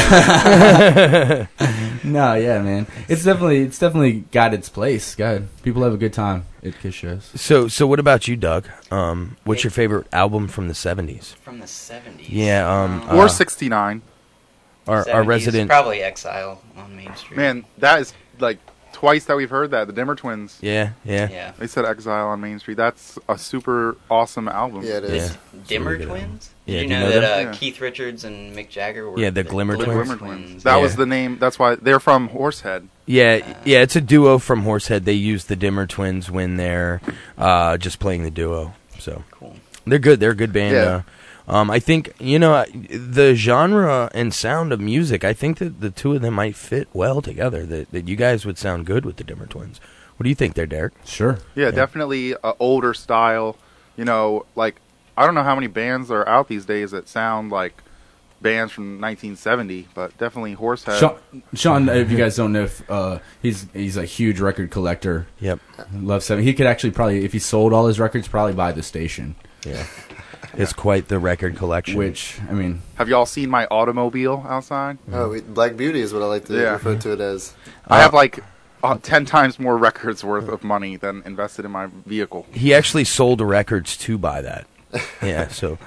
No, yeah, man. It's definitely got its place. God, people have a good time at Kiss shows. So what about you, Doug? What's your favorite album from the 70s? From the 70s? Yeah. Or 69. Our 70s, resident. Probably Exile on Main Street. Man, that is like twice that we've heard that. The Dimmer Twins. Yeah. They said Exile on Main Street. That's a super awesome album. Yeah, it is. Yeah. Dimmer Twins? Yeah, Did do you you know know that them? Keith Richards and Mick Jagger were Yeah, the Glimmer Twins. Twins. That Yeah. was the name. That's why they're from Horsehead. Yeah, it's a duo from Horsehead. They use the Dimmer Twins when they're just playing the duo. So Cool. They're good. They're a good band. Yeah. I think, the genre and sound of music, I think that the two of them might fit well together, that you guys would sound good with the Dimmer Twins. What do you think there, Derek? Sure. Yeah, definitely older style. Like, I don't know how many bands are out these days that sound like bands from 1970, but definitely Horsehead. Sean, if you guys don't know, he's a huge record collector. Yep. Loves 70. He could actually probably, if he sold all his records, probably buy the station. Yeah. It's quite the record collection. Which, I mean... Have y'all seen my automobile outside? Oh, Black Beauty is what I like to refer to it as. I have like 10 times more records worth of money than invested in my vehicle. He actually sold records to buy that. Yeah, so...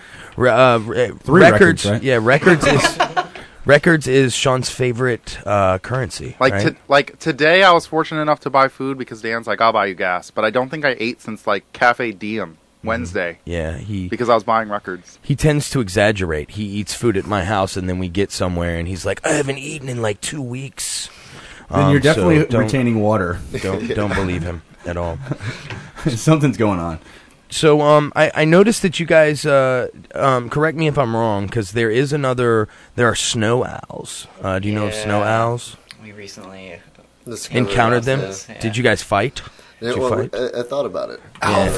Three records, right? Yeah, records is Sean's favorite currency. Like today, I was fortunate enough to buy food because Dan's like, "I'll buy you gas," but I don't think I ate since like Cafe Diem Wednesday. Yeah, because I was buying records. He tends to exaggerate. He eats food at my house, and then we get somewhere, and he's like, "I haven't eaten in like 2 weeks." Then you're definitely so retaining water. Don't believe him at all. Something's going on. So I noticed that you guys, correct me if I'm wrong, because there are snow owls. Do you know of snow owls? We recently encountered them. Yeah. Did you guys fight? Yeah, Did you fight? I thought about it.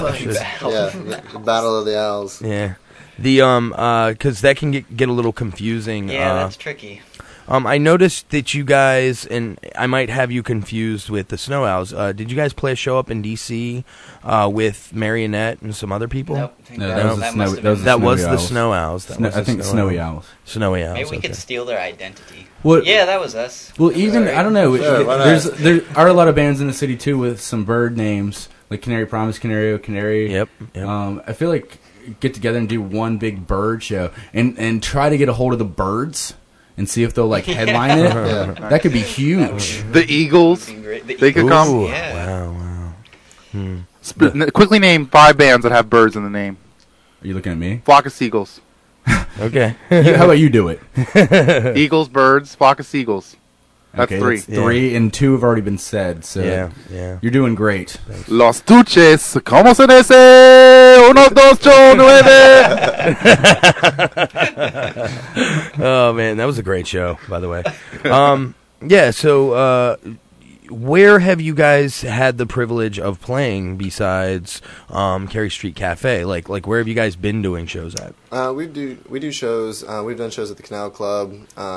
Yeah, the Battle of the Owls. Yeah, the because that can get a little confusing. Yeah, that's tricky. I noticed that you guys, and I might have you confused with the Snow Owls. Did you guys play a show up in D.C. With Marionette and some other people? Nope. That was the Snow Owls. I think Snowy Owls. Snowy Owls. Maybe we could steal their identity. Well, yeah, that was us. Well, even I don't know. Sure, there are a lot of bands in the city too with some bird names like Canary Promise, Canario, Canary. Yep. I feel like get together and do one big bird show and try to get a hold of the birds. And see if they'll like headline it. Yeah. That could be huge. The Eagles, they could come. Wow. Quickly name 5 bands that have birds in the name. Are you looking at me? Flock of Seagulls. Okay. How about you do it? Eagles, birds, flock of seagulls. That's okay, 3. That's 3 and 2 have already been said. So yeah. You're doing great. Los Tuches, ¿cómo se dice? 1, 2, 8 9. Oh man, that was a great show, by the way. Yeah. So, where have you guys had the privilege of playing besides Cary Street Cafe? Like where have you guys been doing shows at? We do shows. We've done shows at the Canal Club.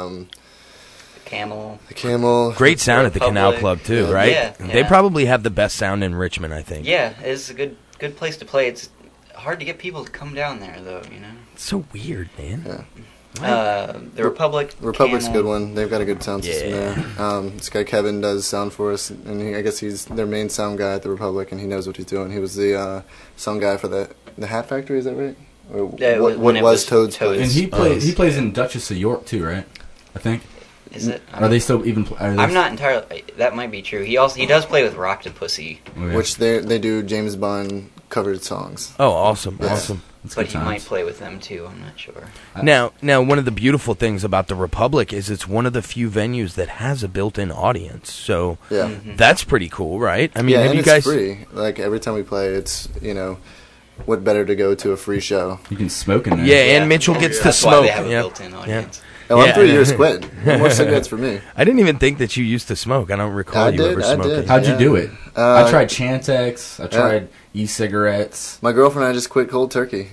The Camel. Great sound at the Canal Club too, right? Yeah. They probably have the best sound in Richmond, I think. Yeah, it's a good place to play. It's hard to get people to come down there, though. It's so weird, man. Yeah. The Republic's a good one. They've got a good sound system there. This guy Kevin does sound for us, and I guess he's their main sound guy at the Republic, and he knows what he's doing. He was the sound guy for the Hat Factory. Is that right? Or yeah, what was Toad's place? And he plays in Duchess of York too, right? I think. Is it? Are they still even? I'm not entirely. That might be true. He does play with Rocktopusy, which they do James Bond covered songs. Oh, awesome, Yeah. awesome. but he might play with them too. I'm not sure. Now, one of the beautiful things about the Republic is it's one of the few venues that has a built-in audience. So Yeah. that's pretty cool, right? I mean, yeah, have and you it's guys? free. Like every time we play, it's what better to go to a free show? You can smoke in there. Yeah, and Mitchell gets to That's smoke. why they have a Yep. built-in audience. Oh, I'm 3 years quit. No more cigarettes for me. I didn't even think that you used to smoke. I don't recall you ever smoking. How'd you do it? I tried Chantix. I tried e-cigarettes. My girlfriend and I just quit cold turkey.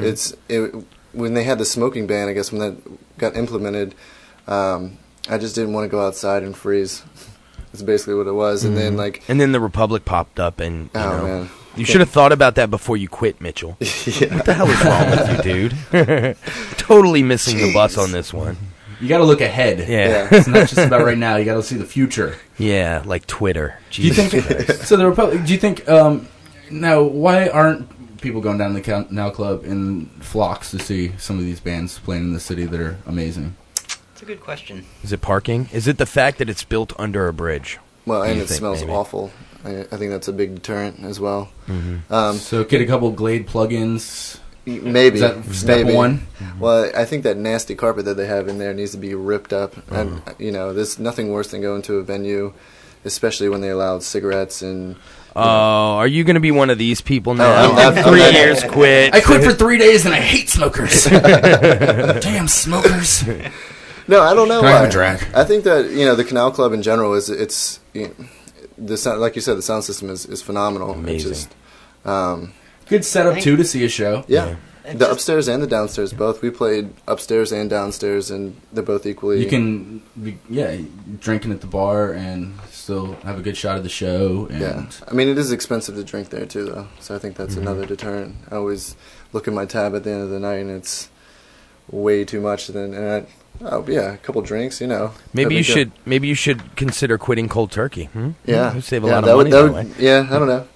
When they had the smoking ban, I guess when that got implemented, I just didn't want to go outside and freeze. That's basically what it was. And then and then the Republic popped up, and man. You should have thought about that before you quit, Mitchell. What the hell is wrong with you, dude? Totally missing the bus on this one. You got to look ahead. Yeah. It's not just about right now. You got to see the future. Yeah, like Twitter. Do you think? So the Republic. Do you think? Now, why aren't people going down to the Canal Club in flocks to see some of these bands playing in the city that are amazing? That's a good question. Is it parking? Is it the fact that it's built under a bridge? Well, Do and you it think, smells maybe? awful. I think that's a big deterrent as well. So get a couple Glade plugins. Maybe. Is that step one? Well, I think that nasty carpet that they have in there needs to be ripped up. And there's nothing worse than going to a venue, especially when they allow cigarettes and. Oh, are you going to be one of these people now? I'm not- 3 years quit. I quit for 3 days and I hate smokers. Damn smokers. No, I don't know Can I why. have a drag? I think that the Canal Club in general it's the sound, like you said, the sound system is phenomenal. Amazing. It's just, Good setup too to see a show. yeah. The upstairs and the downstairs both. We played upstairs and downstairs, and they're both equally. You can be drinking at the bar and still have a good shot of the show. And Yeah, I mean it is expensive to drink there too, though. So I think that's another deterrent. I always look at my tab at the end of the night, and it's way too much. A couple drinks, Maybe you should consider quitting cold turkey. Yeah, You'd save a yeah, lot of that money would, that way. Yeah, I don't know.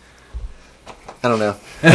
I don't know.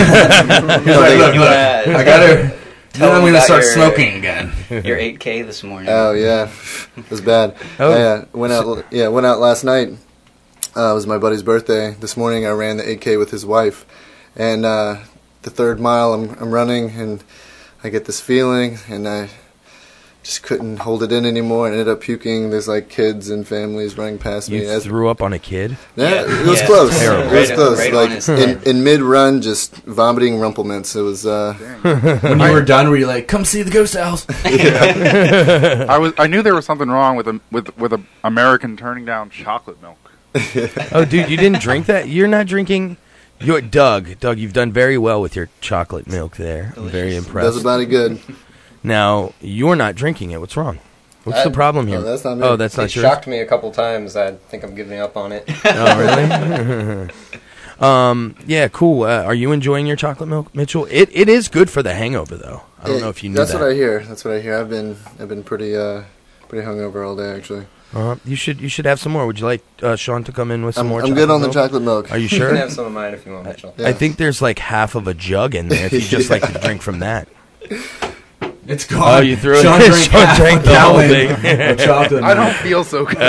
I gotta. Then I'm gonna start smoking again. Your 8K this morning. Oh yeah, it was bad. Went out last night. It was my buddy's birthday. This morning I ran the 8K with his wife, and the third mile I'm running, and I get this feeling, and I just couldn't hold it in anymore, and ended up puking. There's like kids and families running past me. You threw up on a kid? Yeah, it was close. Terrible. It was close. Right like on his head. in mid-run, just vomiting rumplements. It was. When you were done, were you like, "Come see the Ghost Owls"? I knew there was something wrong with American turning down chocolate milk. Oh, dude, you didn't drink that? You're not drinking. Doug, you've done very well with your chocolate milk there. I'm very impressed. Does about it good. Now, you're not drinking it. What's wrong? What's the problem here? Oh, that's not me. Oh, that's not It yours? shocked me a couple times. I think I'm giving up on it. Oh, really? Yeah, cool. Are you enjoying your chocolate milk, Mitchell? It is good for the hangover, though. I don't know if you knew That's that. what I hear. That's what I hear. I've been pretty hungover all day, actually. You should have some more. Would you like Sean to come in with some more? I'm good on the milk? chocolate milk. Are you You sure? can have some of mine if you want, Mitchell. I think there's like half of a jug in there. If you just like to drink from that. It's gone. Oh, you threw it. Sean drank half drank a the whole gallon thing. of chocolate I don't milk. feel so good.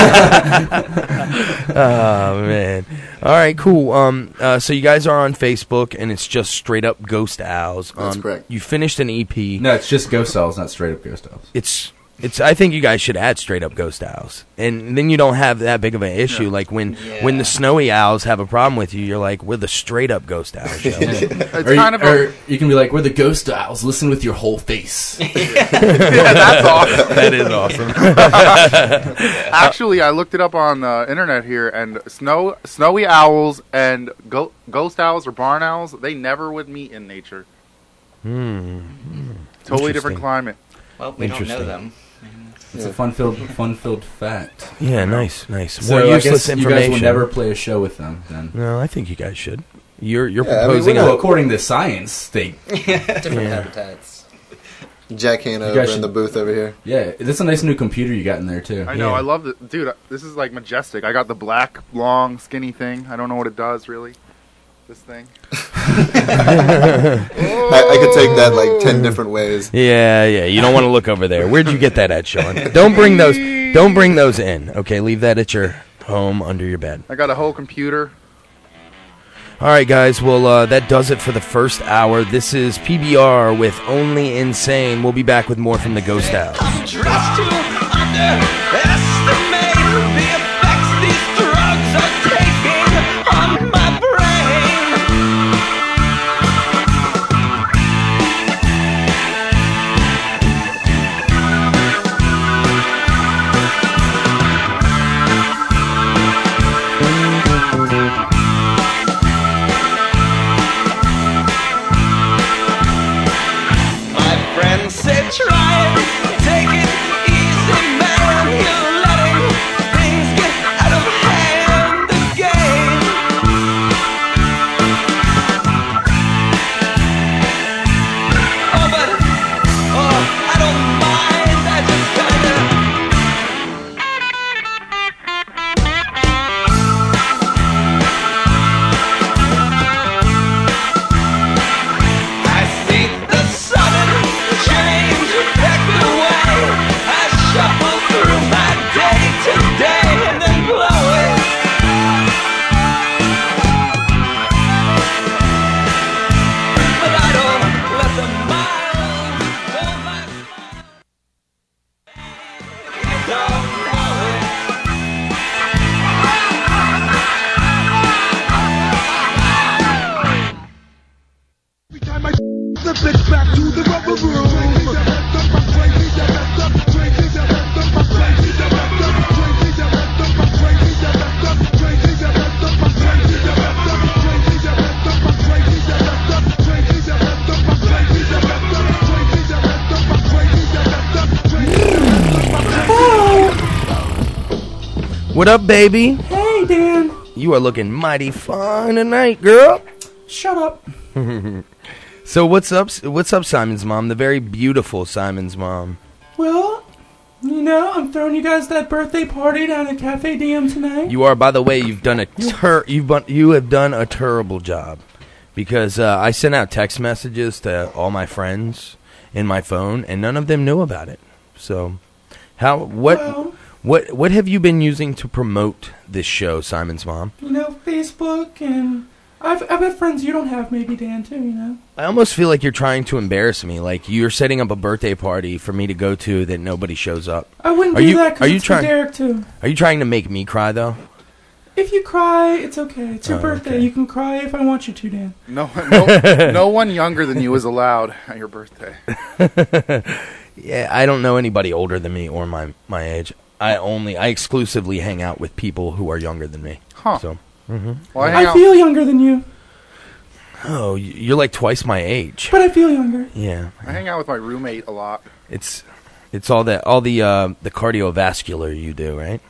Oh man! All right, cool. So you guys are on Facebook, and it's just straight up Ghost Owls. That's correct. You finished an EP. No, it's just Ghost Owls, not straight up Ghost Owls. It's. I think you guys should add straight up Ghost Owls, and then you don't have that big of an issue. Yeah. Like when the Snowy Owls have a problem with you, you're like, we're the straight up Ghost Owl show. Or you can be like, we're the Ghost Owls. Listen with your whole face. Yeah, that's awesome. That is awesome. Actually, I looked it up on the internet here, and snowy owls and ghost owls or barn owls, they never would meet in nature. Totally different Interesting. climate. Well, we don't know Interesting. them. It's a fun-filled fact. Yeah, nice. So More I useless guess you information. guys will never play a show with them, then. No, I think you guys should. You're Yeah, I mean, proposing. Well, according to science, they Different habitats. Jack Hanna You over guys in should- the booth over here. Yeah, that's a nice new computer you got in there too. I know, Yeah. I love it. Dude, this is like majestic. I got the black, long, skinny thing. I don't know what it does, really. This thing. I could take that like 10 different ways. Yeah. You don't want to look over there. Where'd you get that at, Sean? Don't bring those in. Okay, leave that at your home under your bed. I got a whole computer. All right, guys. Well, that does it for the first hour. This is PBR with Only Insane. We'll be back with more from the Ghost House. Trust to underestimate the effects these drugs are taking on my brain. My friends say try it, take it easy, man. You're letting things get out of hand again. But I don't mind. I just I see the sudden change affect the way I shuffle through my day to day and then blow it. But I don't let the miles go my you don't know it. Every time I flip it back to the rubber room. What up, baby? Hey, Dan. You are looking mighty fine tonight, girl. Shut up. So what's up, Simon's mom? The very beautiful Simon's mom. Well, you know, I'm throwing you guys that birthday party down at Cafe DM tonight. You are, by the way, you've done you have done a terrible job, because I sent out text messages to all my friends in my phone, and none of them knew about it. So, what have you been using to promote this show, Simon's mom? You know, Facebook, and I've got friends you don't have, maybe, Dan, too, you know. I almost feel like you're trying to embarrass me, like you're setting up a birthday party for me to go to that nobody shows up. I wouldn't do that because it's for Derek, too. Are you trying to make me cry, though? If you cry, it's okay. It's your birthday. Okay. You can cry if I want you to, Dan. No one younger than you is allowed at your birthday. Yeah, I don't know anybody older than me or my age. I exclusively hang out with people who are younger than me. Huh. So, Well, I feel younger than you, oh, you're like twice my age. but I feel younger. Yeah. I hang out with my roommate a lot. It's all the cardiovascular you do, right?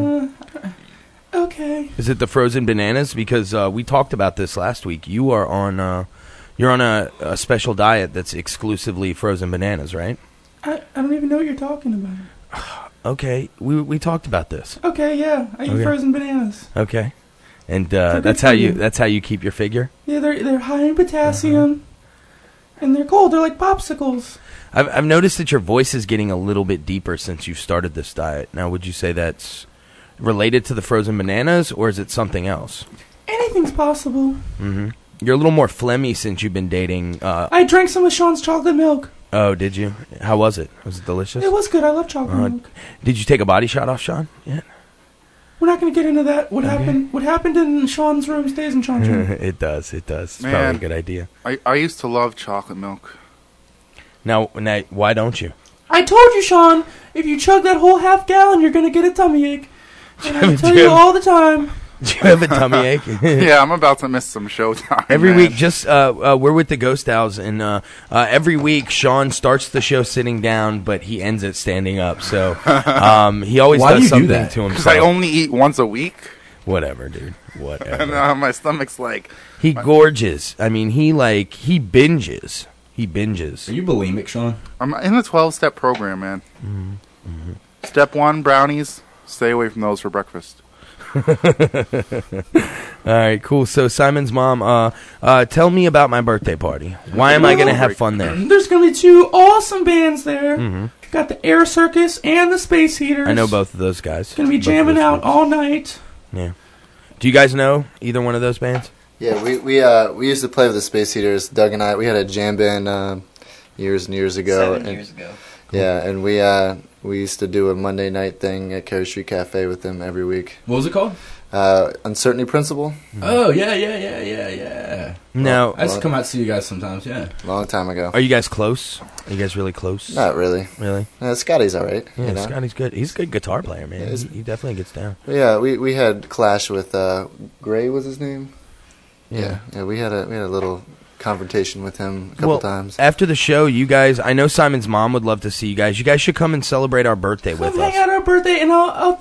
Okay. Is it the frozen bananas? Because we talked about this last week. You're on a special diet that's exclusively frozen bananas, right? I don't even know what you're talking about. Okay, we talked about this. Okay, yeah. I eat frozen bananas. Okay, and good that's for how you. that's how you keep your figure. Yeah, they're high in potassium, and they're cold. They're like popsicles. I've noticed that your voice is getting a little bit deeper since you've started this diet. Now, would you say that's related to the frozen bananas, or is it something else? Anything's possible. Mm-hmm. You're a little more phlegmy since you've been dating. I drank some of Sean's chocolate milk. Oh, did you? How was it? Was it delicious? It was good. I love chocolate milk. Did you take a body shot off Sean? Yeah. We're not going to get into that. What happened in Sean's room stays in Sean's room. It does. It's Man, probably a good idea. I used to love chocolate milk. Now, why don't you? I told you, Sean, if you chug that whole half gallon, you're going to get a tummy ache. And I tell you all the time. Do you have a tummy ache? Yeah, I'm about to miss some showtime. Every week, we're with the Ghost Owls, and every week Sean starts the show sitting down, but he ends it standing up. So he always does something to himself. Because I only eat once a week. Whatever, dude. Whatever. And my stomach's like... He gorges. I mean, he binges. He binges. Are you bulimic, Sean? I'm in the 12-step program, man. Mm-hmm. Step 1, brownies. Stay away from those for breakfast. All right, cool. So Simon's mom, tell me about my birthday party. Why am I going to have fun there? There's going to be two awesome bands there. Mhm. Got the Air Circus and the Space Heaters. I know both of those guys. Going to be Both of jamming those out groups. all night. Yeah. Do you guys know either one of those bands? Yeah, we used to play with the Space Heaters. Doug and I, we had a jam band years and years ago. 7 years ago. Yeah, and we used to do a Monday night thing at Carey Street Cafe with them every week. What was it called? Uncertainty Principle. Oh, yeah. No. I used to come out to see you guys sometimes, yeah. Long time ago. Are you guys close? Are you guys really close? Not really. Really? Scotty's all right. Yeah, you know? Scotty's good. He's a good guitar player, man. Yeah, He definitely gets down. Yeah, we had clash with Gray was his name. Yeah. Yeah. We had a little confrontation with him a couple times. After the show, you guys, I know Simon's mom would love to see you guys. You guys should come and celebrate our birthday with Come us. hang out our birthday, and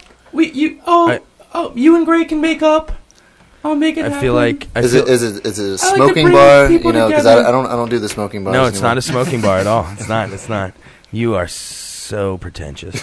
you and Gray can make up. I'll make it happen. I feel like Is it a I like to smoking bring bar? people You know, because together. I don't do the smoking bars. No, it's anymore. not a smoking bar at all. It's not. You are so pretentious.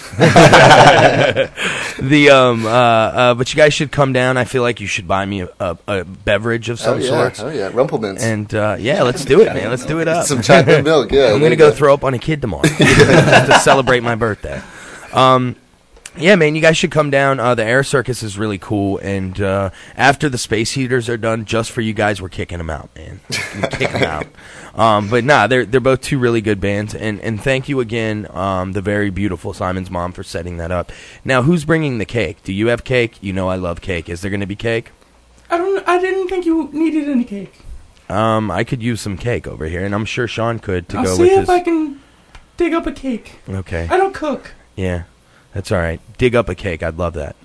But you guys should come down. I feel like you should buy me a beverage of some sort. Oh yeah, Rumplemans. And yeah, let's do it, man. Let's do it up. Some chocolate milk. Yeah, I'm gonna go throw up on a kid tomorrow to celebrate my birthday. Yeah, man, you guys should come down. The Air Circus is really cool, and after the Space Heaters are done, just for you guys, we're kicking them out, man. Kick them out. But nah, they're both two really good bands, and thank you again, the very beautiful Simon's mom, for setting that up. Now, who's bringing the cake? Do you have cake? You know I love cake. Is there going to be cake? I didn't think you needed any cake. I could use some cake over here, and I'm sure Sean could I'll go see with if his. I can dig up a cake. Okay. I don't cook. Yeah, that's all right. Dig up a cake. I'd love that.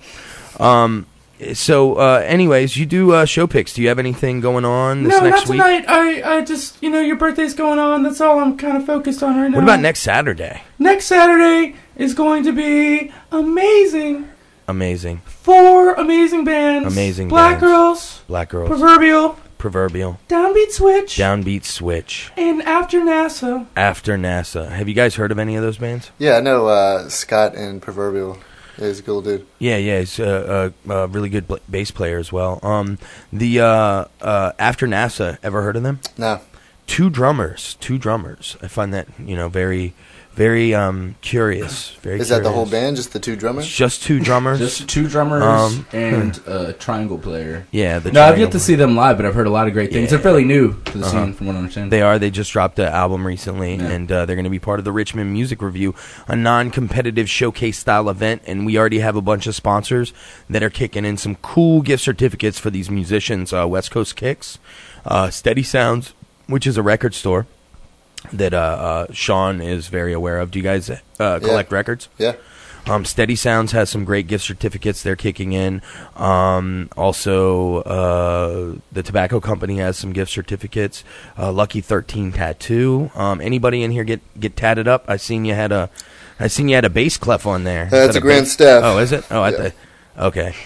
Anyways, you do show picks. Do you have anything going on this No, next not week? tonight. I just, your birthday's going on. That's all I'm kind of focused on right now. What about next Saturday? Next Saturday is going to be amazing. Amazing. 4 amazing bands. Amazing Black bands. Girls. Black Girls. Proverbial. Downbeat Switch. Downbeat Switch. And After NASA. After NASA. Have you guys heard of any of those bands? Yeah, I know Scott and Proverbial. Yeah, he's a cool dude. Yeah, he's a really good bass player as well. After NASA, ever heard of them? No. Two drummers. I find that, very, very curious. Very. Is that the whole band? Just the 2 drummers? Just 2 drummers. Just 2 drummers and a triangle player. Yeah. I've yet to see them live, but I've heard a lot of great things. They're fairly new to the scene, from what I understand. They are. They just dropped an album recently, and they're going to be part of the Richmond Music Review, a non-competitive showcase-style event, and we already have a bunch of sponsors that are kicking in some cool gift certificates for these musicians. West Coast Kicks, Steady Sounds, which is a record store that Sean is very aware of. Do you guys collect records? Yeah. Steady Sounds has some great gift certificates they're kicking in. Also, the Tobacco Company has some gift certificates. Lucky 13 Tattoo. Anybody in here get tatted up? I seen you had a bass clef on there. That's a Grand Staff. Oh, is it? Oh, yeah. Okay.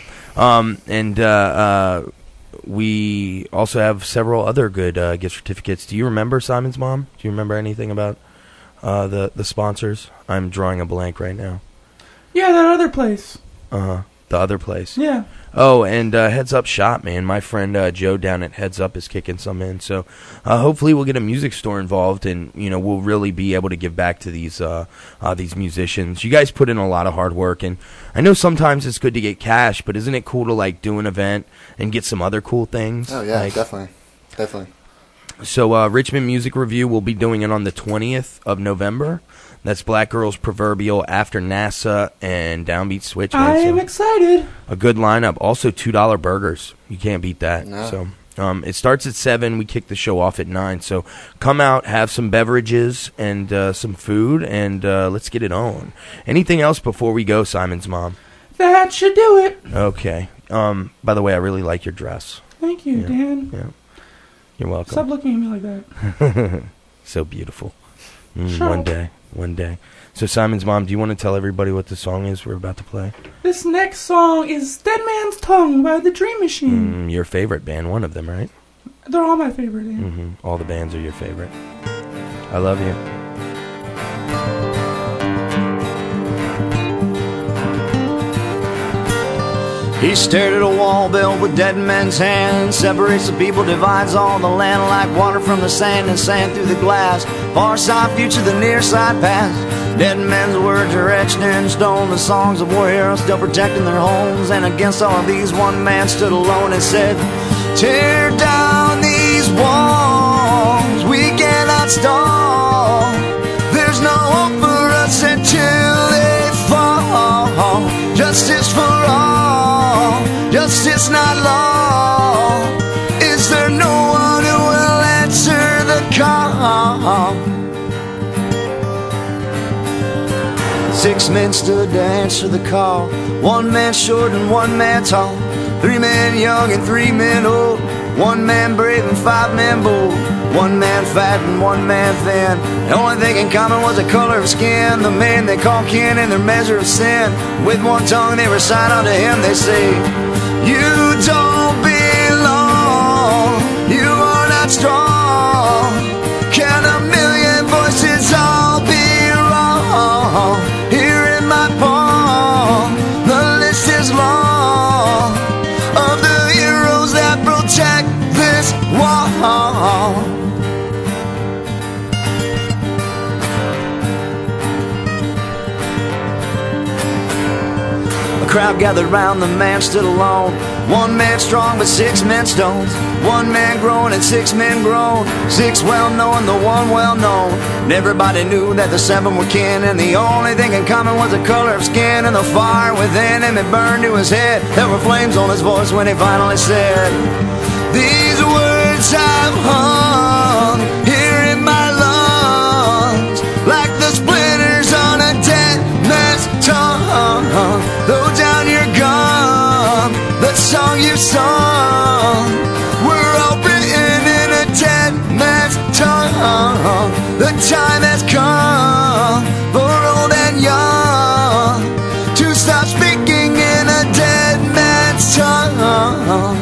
We also have several other good gift certificates. Do you remember Simon's mom? Do you remember anything about the sponsors? I'm drawing a blank right now. Yeah, that other place. The other place. Yeah. Oh, and Heads Up Shop, man. My friend Joe down at Heads Up is kicking some in. So hopefully we'll get a music store involved, and we'll really be able to give back to these musicians. You guys put in a lot of hard work, and I know sometimes it's good to get cash, but isn't it cool to do an event and get some other cool things? Oh yeah, definitely. So Richmond Music Review will be doing it on the 20th of November. That's Black Girls, Proverbial, After NASA, and Downbeat Switch. I am excited. A good lineup. Also, $2 burgers. You can't beat that. No. So it starts at 7. We kick the show off at 9. So come out, have some beverages and some food, and let's get it on. Anything else before we go, Simon's mom? That should do it. Okay. By the way, I really like your dress. Thank you, Dan. Yeah. You're welcome. Stop looking at me like that. So beautiful. Shut One up. day. So Simon's mom, do you want to tell everybody what the song is we're about to play? This next song is Dead Man's Tongue by The Dream Machine. Your favorite band, one of them, right? They're all my favorite, Dan. All the bands are your favorite. I love you. He stared at a wall built with dead men's hands. Separates the people, divides all the land like water from the sand and sand through the glass. Far side future, the near side past. Dead men's words are etched in stone. The songs of war heroes still protecting their homes. And against all of these, one man stood alone and said, tear down these walls, we cannot stall. There's no hope for us until they fall. Justice for all, justice not law. Is there no one who will answer the call? 6 men stood to answer the call. 1 man short and 1 man tall. 3 men young and 3 men old. 1 man brave and 5 men bold. 1 man fat and 1 man thin. The only thing in common was the color of skin. The man they call kin and their measure of sin. With 1 tongue they recite unto him. They say, you don't belong, you are not strong. Can a million voices all be wrong? Here in my palm, the list is long of the heroes that protect this wall. A crowd gathered round, the man stood alone. 1 man strong but 6 men stones. 1 man grown and 6 men grown. 6 well known, the 1 well known. And everybody knew that the 7 were kin. And the only thing in common was the color of skin. And the fire within him, it burned to his head. There were flames on his voice when he finally said, these words have hung here in my lungs, like the splinters on a dead man's tongue. Throw down your gun, the song you sung, we're all written in a dead man's tongue. The time has come for old and young to stop speaking in a dead man's tongue.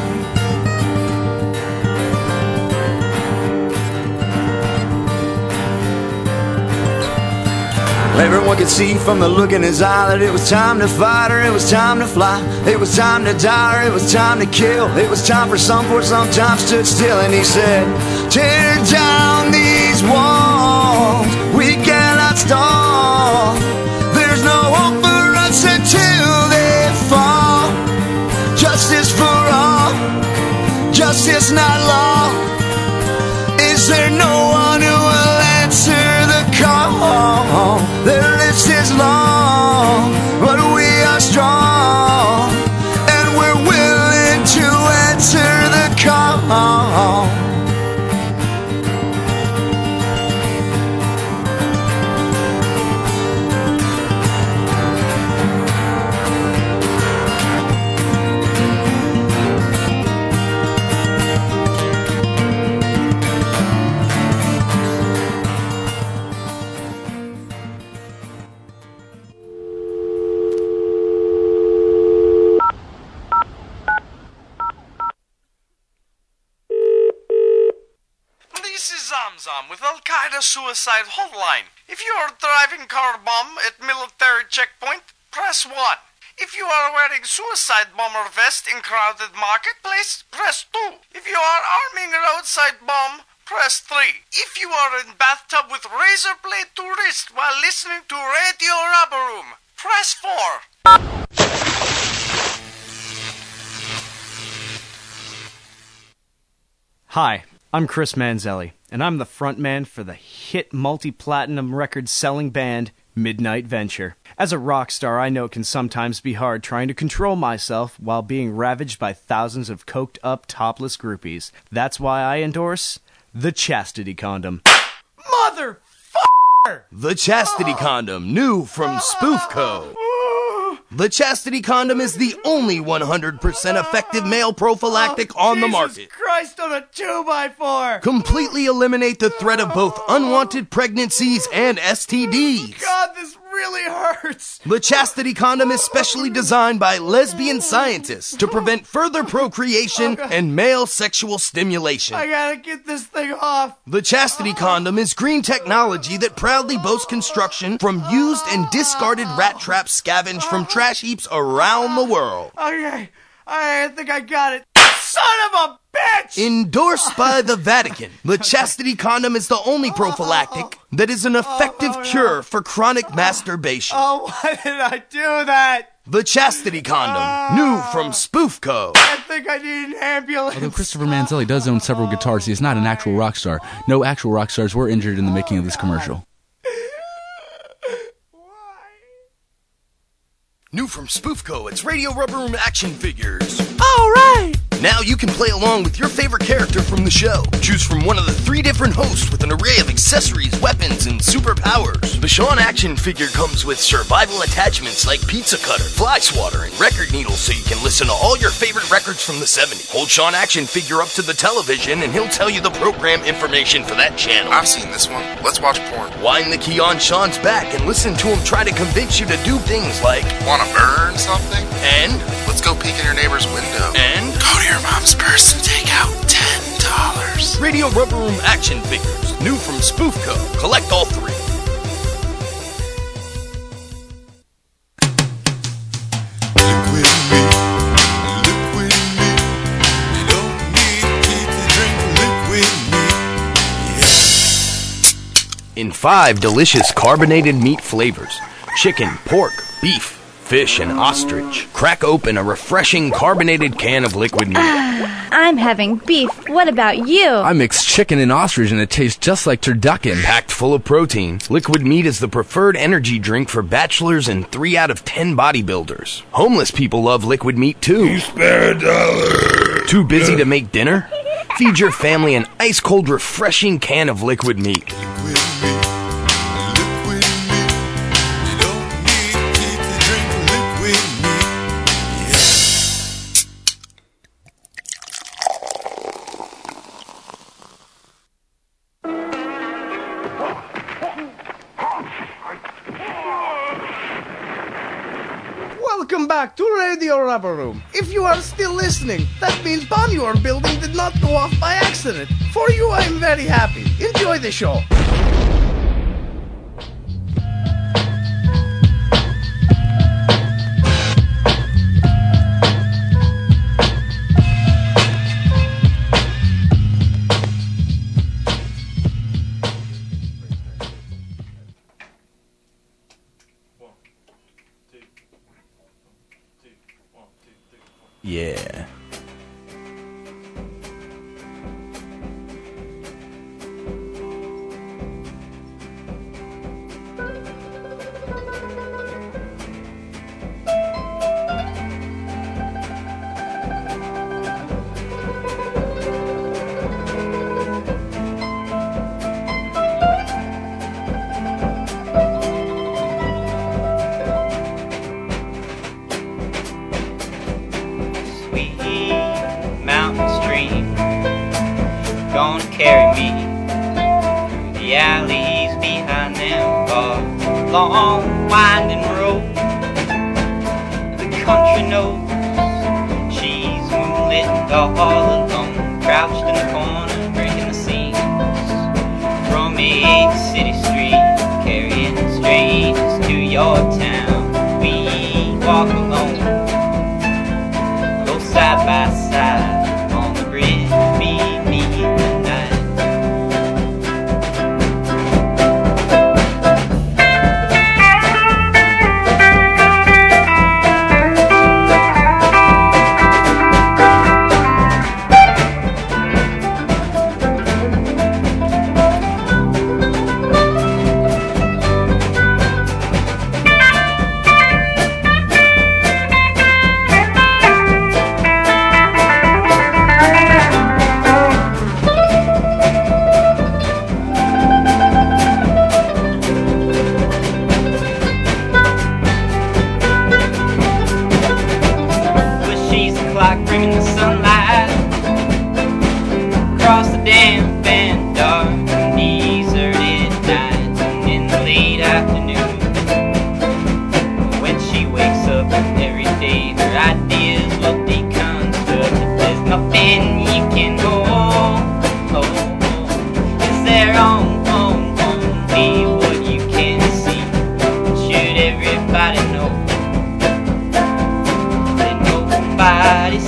Everyone could see from the look in his eye that it was time to fight or it was time to fly. It was time to die or it was time to kill. It was time for some time stood still. And he said, tear down these walls, we cannot stall. There's no hope for us until they fall. Justice for all, justice not law. Is there no one who will answer the call? Their list is long, but we are strong, and we're willing to answer the call. With Al-Qaeda Suicide Hotline. If you are driving car bomb at military checkpoint, press 1. If you are wearing suicide bomber vest in crowded marketplace, press 2. If you are arming roadside bomb, press 3. If you are in bathtub with razor blade to wrist while listening to Radio Rubber Room, press 4. Hi, I'm Chris Manzelli, and I'm the frontman for the hit multi-platinum record-selling band Midnight Venture. As a rock star, I know it can sometimes be hard trying to control myself while being ravaged by thousands of coked-up, topless groupies. That's why I endorse the Chastity Condom. Mother The Chastity Condom, new from Spoofco. The Chastity Condom is the only 100% effective male prophylactic on the market. Jesus Christ on a 2x4! Completely eliminate the threat of both unwanted pregnancies and STDs. God, this really hurts! The Chastity Condom is specially designed by lesbian scientists to prevent further procreation and male sexual stimulation. I gotta get this thing off. The Chastity Condom is green technology that proudly boasts construction from used and discarded rat traps scavenged from trash heaps around the world. Okay, I think I got it. Son of a bitch! Endorsed by the Vatican, the chastity condom is the only prophylactic that is an effective cure for chronic masturbation. Oh, why did I do that? The chastity condom, new from Spoofco. I think I need an ambulance. Although Christopher Manzelli does own several guitars, he is not an actual rock star. No actual rock stars were injured in the making of this commercial. New from Spoofco, it's Radio Rubber Room action figures. All right. Now you can play along with your favorite character from the show. Choose from one of the 3 different hosts with an array of accessories, weapons, and superpowers. The Sean action figure comes with survival attachments like pizza cutter, fly swatter, and record needles so you can listen to all your favorite records from the 70s. Hold Sean action figure up to the television and he'll tell you the program information for that channel. I've seen this one. Let's watch porn. Wind the key on Sean's back and listen to him try to convince you to do things like... Want to burn something? And? Let's go peek in your neighbor's window. And? Go to your mom's purse and take out $10. Radio Rubber Room action figures, new from Spoofco. Collect all 3. In 5 delicious carbonated meat flavors: chicken, pork, beef, fish, and ostrich. Crack open a refreshing carbonated can of liquid meat. I'm having beef. What about you? I mixed chicken and ostrich and it tastes just like turducken. Packed full of protein, liquid meat is the preferred energy drink for bachelors and 3 out of 10 bodybuilders. Homeless people love liquid meat too. You spare $1. Too busy to make dinner? Feed your family an ice-cold, refreshing can of liquid meat. Welcome back to Radio Rubber Room. If you are still listening, that means bomb your building did not go off by accident. For you, I am very happy. Enjoy the show. Yeah. Gonna carry me through the alleys behind them bars, long winding road. The country knows she's moonlit all alone, crouched in the corner, breaking the scenes from a city street, carrying strangers to your town. We walk alone, go side by side on the bridge. Everybody know that nobody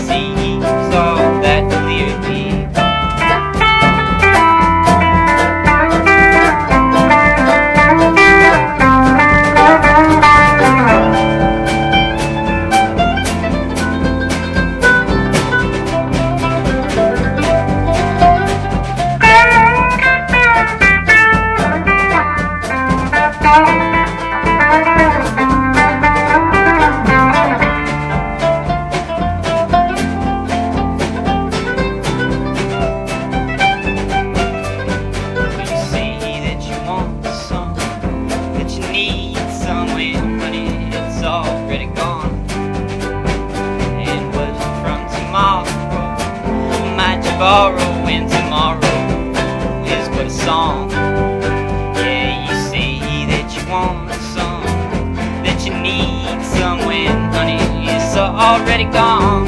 borrow when tomorrow is but a song. Yeah, you say that you want some, that you need some when honey is already gone.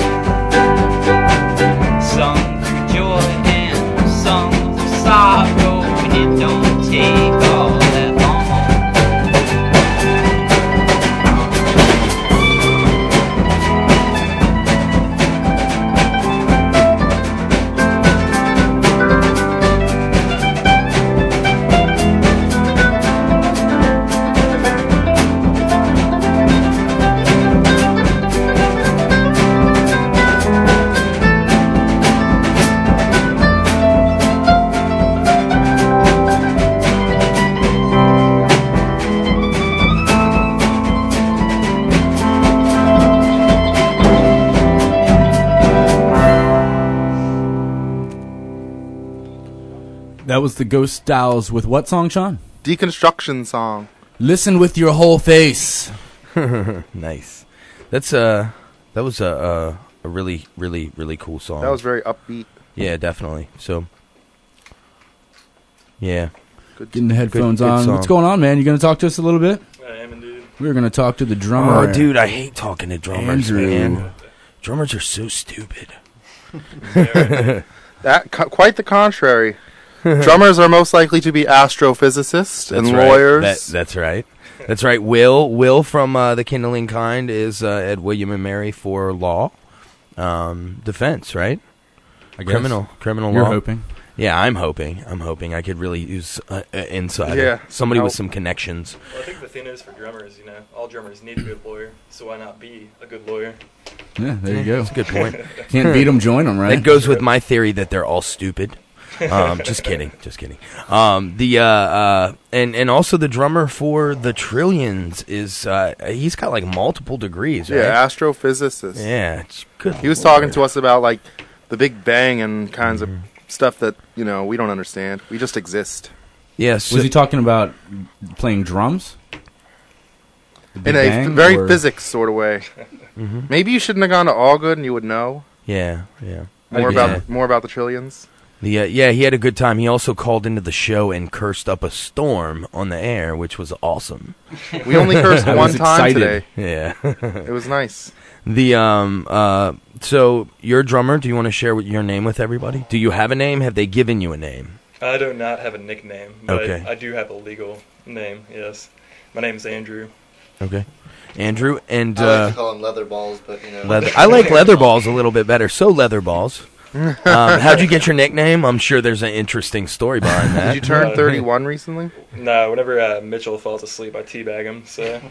Some through joy and some through sorrow, and it don't take all that long. That was the Ghost Styles with what song, Sean? Deconstruction song. Listen with your whole face. Nice. That was a really, really, really cool song. That was very upbeat. Yeah, definitely. So, yeah. Getting the headphones good on. song. What's going on, man? You going to talk to us a little bit? I am indeed. We're going to talk to the drummer. Oh, dude, I hate talking to drummers, Andrew. man. Drummers are so stupid. Quite the contrary. Drummers are most likely to be astrophysicists and right. lawyers. That's right. That's right. Will from The Kindling Kind is at William and Mary for law, defense, right? I guess. Criminal You're law. hoping. Yeah, I'm hoping I could really use insider. Yeah. Somebody with some connections. Well, I think the thing is for drummers, all drummers need a good lawyer, so why not be a good lawyer? Yeah, there you go. That's a good point. Can't beat them, join them, right? That goes with my theory that they're all stupid. Just kidding. And also the drummer for the Trillions is he's got like multiple degrees, right? Yeah, astrophysicist. Yeah, it's good. He was talking to us about like the Big Bang and kinds of stuff that we don't understand. We just exist. Yes. Was he talking about playing drums? In a very physics sort of way. Maybe you shouldn't have gone to Allgood and you would know. Yeah. More about the Trillions. He had a good time. He also called into the show and cursed up a storm on the air, which was awesome. We only cursed one time excited. today. Yeah. It was nice. So you're a drummer. Do you want to share your name with everybody? Do you have a name? Have they given you a name? I do not have a nickname, but Okay. I do have a legal name, yes. My name's Andrew. Okay. Andrew, and I like to call them leather balls, but I like leather balls a little bit better. So leather balls. How'd you get your nickname? I'm sure there's an interesting story behind that. Did you turn 31 recently? No, whenever Mitchell falls asleep, I teabag him. So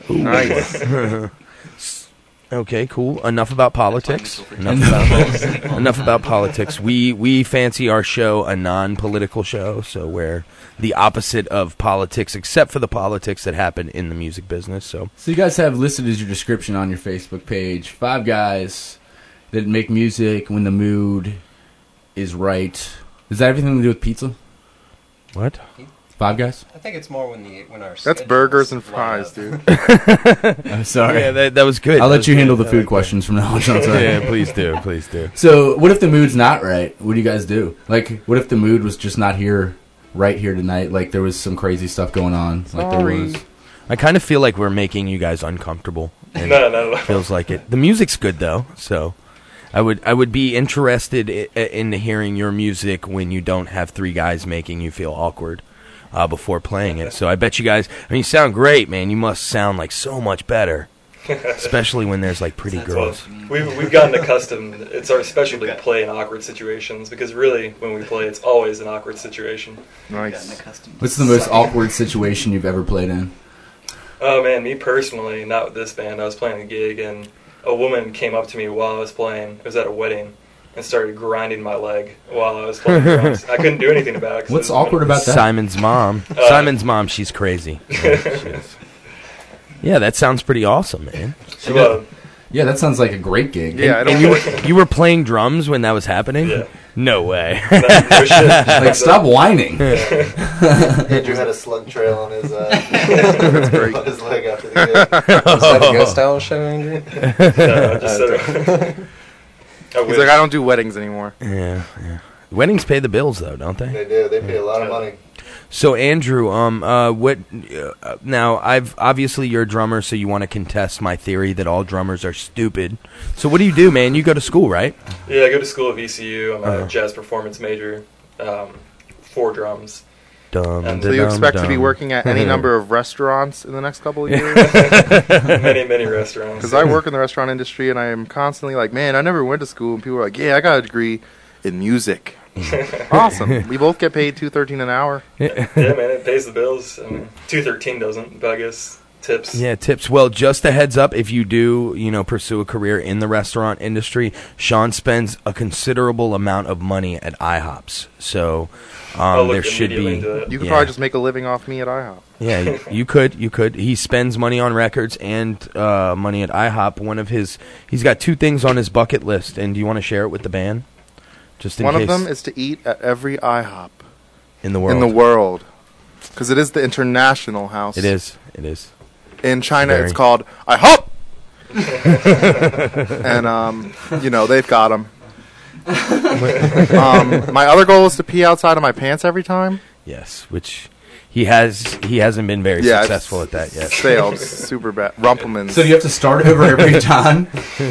Nice. Okay, cool. Enough about politics. Enough about politics. We fancy our show a non-political show, so we're the opposite of politics, except for the politics that happen in the music business. So you guys have listed as your description on your Facebook page 5 guys that make music when the mood is right. Does that have anything to do with pizza? What? 5 guys? I think it's more when our That's burgers and fries, dude. I'm sorry. Yeah, that was good. I'll That let was you good. handle the I food like questions from now on. Yeah, please do. So, what if the mood's not right? What do you guys do? Like, what if the mood was just not right here tonight? Like, there was some crazy stuff going on. Like there was. I kind of feel like we're making you guys uncomfortable. And No. Feels like it. The music's good though, so I would be interested in hearing your music when you don't have 3 guys making you feel awkward before playing it. So I bet you guys. I mean, you sound great, man. You must sound like so much better, especially when there's like pretty girls. We've gotten accustomed. It's our specialty to play in awkward situations because really, when we play, it's always an awkward situation. Nice. What's the most awkward situation you've ever played in? Oh man, me personally, not with this band. I was playing a gig and a woman came up to me while I was playing. It was at a wedding. And started grinding my leg while I was playing drums. I couldn't do anything about it. What's awkward about that? Simon's mom. Simon's mom, she's crazy. Yeah, that sounds pretty awesome, man. Yeah, that sounds like a great gig. Yeah, and you were playing drums when that was happening? Yeah. No way. No shit. Like, stop whining. Andrew had a slug trail on his, on his leg after the gig. Was that a Ghost Style show, Andrew? No, just He's like, I don't do weddings anymore. Yeah. Weddings pay the bills, though, don't they? They do. They pay a lot of money. So Andrew, now obviously you're a drummer, so you want to contest my theory that all drummers are stupid. So what do you do, man? You go to school, right? Yeah, I go to school at VCU. I'm a jazz performance major, 4 drums. So you expect to be working at any number of restaurants in the next couple of years? many restaurants. Because I work in the restaurant industry, and I am constantly like, man, I never went to school. And people are like, yeah, I got a degree in music. Awesome. We both get paid $2.13 an hour. Yeah, man, it pays the bills. I mean, $2.13 doesn't, but I guess tips. Yeah, tips. Well, just a heads up, if you do, pursue a career in the restaurant industry, Sean spends a considerable amount of money at IHOPs. So there should be. You could probably just make a living off me at IHOP. Yeah, you could. He spends money on records and money at IHOP. He's got 2 things on his bucket list, and do you want to share it with the band? Just in One case. of them is to eat at every IHOP in the world. In the world, because it is the international house. It is. In China, it's called IHOP. And they've got them. My other goal is to pee outside of my pants every time. Yes, which he hasn't been very successful at that yet. Failed super bad. Rumpelmans. So do you have to start over every time?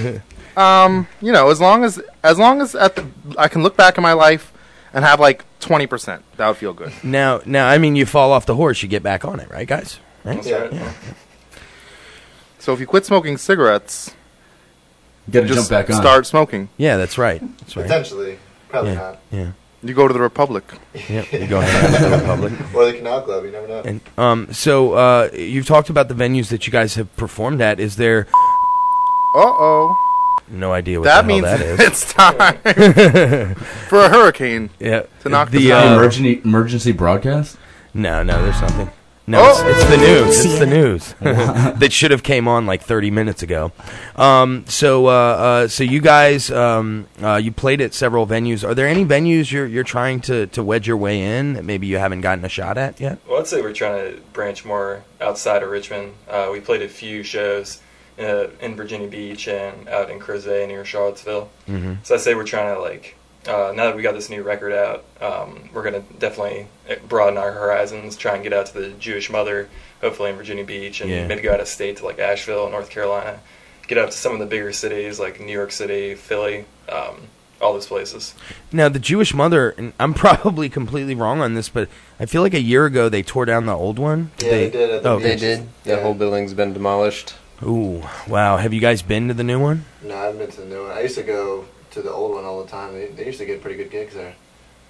As long as I can look back in my life and have like 20%, that would feel good. Now, I mean, you fall off the horse, you get back on it, right, guys? Right? That's right. Yeah. So if you quit smoking cigarettes, you got to jump back on. Start smoking. Yeah, that's right. Potentially, probably not. Yeah. You go to the Republic. Yeah, you go to the Republic. Or the Canal Club, you never know. And so you've talked about the venues that you guys have performed at. Is there? No idea what that the hell means that is. It's time for a hurricane. Yeah, to knock the out. emergency broadcast. No, there's nothing. No, it's the news. It's the news that should have came on like 30 minutes ago. So you guys, you played at several venues. Are there any venues you're trying to wedge your way in that maybe you haven't gotten a shot at yet? Well, I'd say we're trying to branch more outside of Richmond. We played a few shows in Virginia Beach and out in Crozet near Charlottesville. Mm-hmm. So I'd say we're trying to now that we got this new record out, we're going to definitely broaden our horizons, try and get out to the Jewish Mother, hopefully in Virginia Beach, and maybe go out of state to like Asheville, North Carolina, get out to some of the bigger cities like New York City, Philly, all those places. Now, the Jewish Mother, and I'm probably completely wrong on this, but I feel like a year ago they tore down the old one. Yeah, they did. They did. The whole building's been demolished. Ooh, wow. Have you guys been to the new one? No, I haven't been to the new one. I used to go to the old one all the time. They used to get pretty good gigs there.